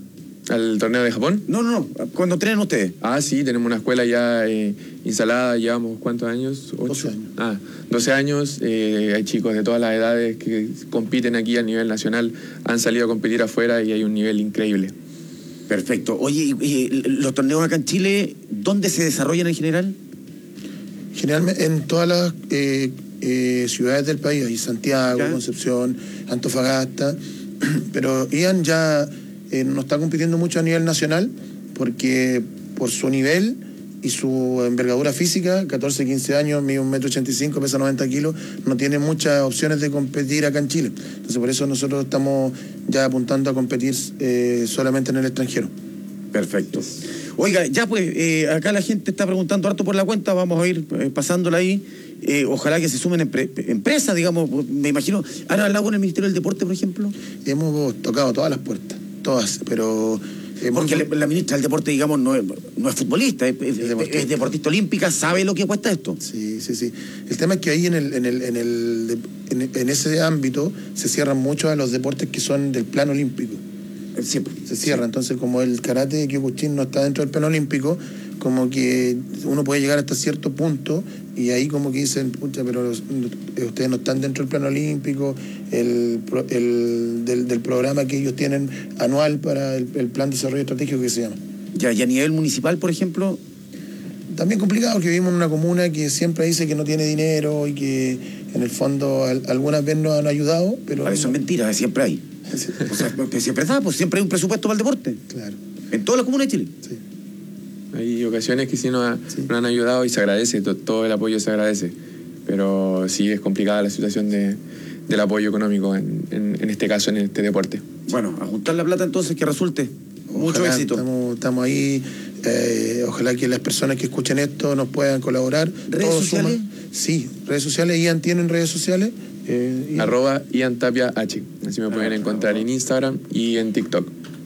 ¿Al torneo de Japón? No, no, no. ¿Cuándo entrenan ustedes? Ah, sí, tenemos una escuela ya eh, instalada, llevamos ¿cuántos años? Ocho. doce años. Ah, doce años. Eh, hay chicos de todas las edades que compiten aquí a nivel nacional, han salido a competir afuera y hay un nivel increíble. Perfecto. Oye, ¿y, y los torneos acá en Chile, dónde se desarrollan en general? Generalmente en todas las eh, eh, ciudades del país, ahí Santiago, ¿ya? Concepción, Antofagasta, pero Ian ya eh, no está compitiendo mucho a nivel nacional porque por su nivel y su envergadura física, catorce, quince años, mide un metro ochenta y cinco, pesa noventa kilos, no tiene muchas opciones de competir acá en Chile. Entonces por eso nosotros estamos ya apuntando a competir eh, solamente en el extranjero. Perfecto. Oiga, ya pues, eh, acá la gente está preguntando harto por la cuenta, vamos a ir eh, pasándola ahí. Eh, ojalá que se sumen empre empresas, digamos, me imagino. ¿Han hablado con el Ministerio del Deporte, por ejemplo? Hemos tocado todas las puertas, todas, pero... Eh, Porque muy... la ministra del Deporte, digamos, no es, no es futbolista, es, es, es, deportista. es deportista olímpica, ¿sabe lo que cuesta esto? Sí, sí, sí. El tema es que ahí en, el, en, el, en, el, en, en ese ámbito se cierran mucho a los deportes que son del plano olímpico. Siempre. Se cierra, sí. Entonces como el karate de Kyokushin no está dentro del plano olímpico, como que uno puede llegar hasta cierto punto y ahí como que dicen, pucha, pero los, ustedes no están dentro del plano olímpico, el, el del, del programa que ellos tienen anual para el, el plan de desarrollo estratégico que se llama. Ya, y a nivel municipal, por ejemplo... También complicado, porque vivimos en una comuna que siempre dice que no tiene dinero y que en el fondo al, algunas veces nos han ayudado, pero... Para eso es mentira, siempre hay. O sea, siempre está, pues siempre hay un presupuesto para el deporte. Claro. En toda la comuna de Chile. Sí. Hay ocasiones que sí nos, ha, sí. nos han ayudado y se agradece, todo, todo el apoyo se agradece. Pero sí es complicada la situación de, del apoyo económico, en, en, en este caso, en este deporte. Bueno, a juntar la plata entonces que resulte. Ojalá, mucho éxito. Estamos, estamos ahí, eh, ojalá que las personas que escuchen esto nos puedan colaborar. ¿Redes Todos sociales? Suman. Sí, redes sociales. Ian tienen redes sociales. Eh, Ian. Arroba Ian Tapia H. Así me pueden ah, encontrar en Instagram y en TikTok.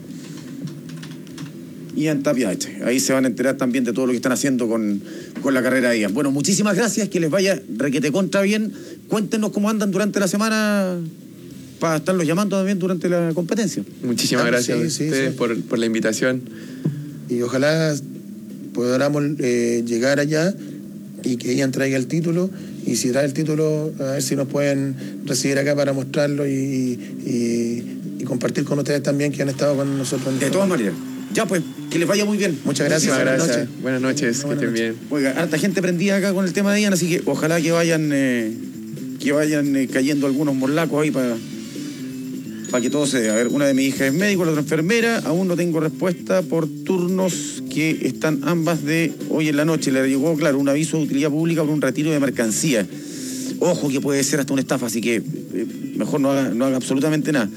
Ian Tapia H. Ahí se van a enterar también de todo lo que están haciendo con, con la carrera de Ian. Bueno, muchísimas gracias, que les vaya requete contra bien. Cuéntenos cómo andan durante la semana para estarlos llamando también durante la competencia. Muchísimas ah, gracias sí, a ustedes sí, sí. Por, por la invitación. Y ojalá podamos eh, llegar allá y que Ian traiga el título. Y si trae el título, a ver si nos pueden recibir acá para mostrarlo y, y, y compartir con ustedes también que han estado con nosotros. De todas maneras. Ya pues, que les vaya muy bien. Muchas gracias. Muchas buenas gracias. noches. Buenas noches, que estén bien. Oiga, harta gente prendida acá con el tema de Ian, así que ojalá que vayan eh, que vayan eh, cayendo algunos morlacos ahí para para que todo se dé. A ver, una de mis hijas es médico, la otra enfermera. Aún no tengo respuesta por turnos que están ambas de hoy en la noche. Le llegó, claro, un aviso de utilidad pública por un retiro de mercancía. Ojo que puede ser hasta una estafa, así que eh, mejor no haga, no haga absolutamente nada.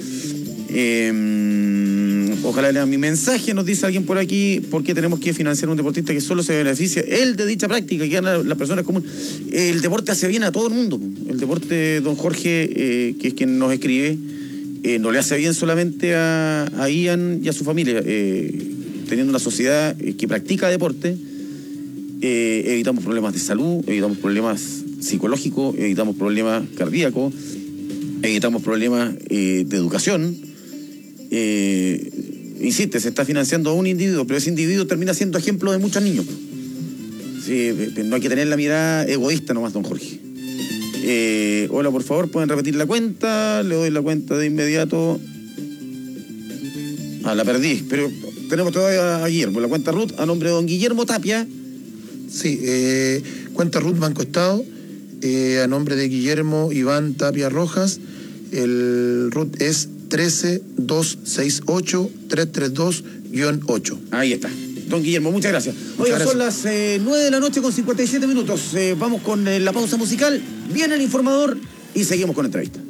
Eh, ojalá lean mi mensaje, nos dice alguien por aquí, ¿por qué tenemos que financiar a un deportista que solo se beneficia él de dicha práctica, que gana las personas comunes? El deporte hace bien a todo el mundo. El deporte, don Jorge, eh, que es quien nos escribe, eh, no le hace bien solamente a, a Ian y a su familia. Eh, teniendo una sociedad eh, que practica deporte, eh, evitamos problemas de salud, evitamos problemas psicológicos, evitamos problemas cardíacos, evitamos problemas eh, de educación. Eh, insiste, se está financiando a un individuo, pero ese individuo termina siendo ejemplo de muchos niños. Sí, no hay que tener la mirada egoísta nomás, don Jorge. Eh, hola, por favor, pueden repetir la cuenta. Le doy la cuenta de inmediato. Ah, la perdí, pero tenemos todavía a Guillermo. La cuenta R U T a nombre de don Guillermo Tapia. Sí, eh, cuenta R U T Banco Estado, eh, a nombre de Guillermo Iván Tapia Rojas. El R U T es trece dos seis ocho tres tres dos guión ocho. Ahí está. Don Guillermo, muchas gracias. Oiga, gracias. son las eh, nueve de la noche con cincuenta y siete minutos. Eh, vamos con eh, la pausa musical. Viene el informador y seguimos con la entrevista.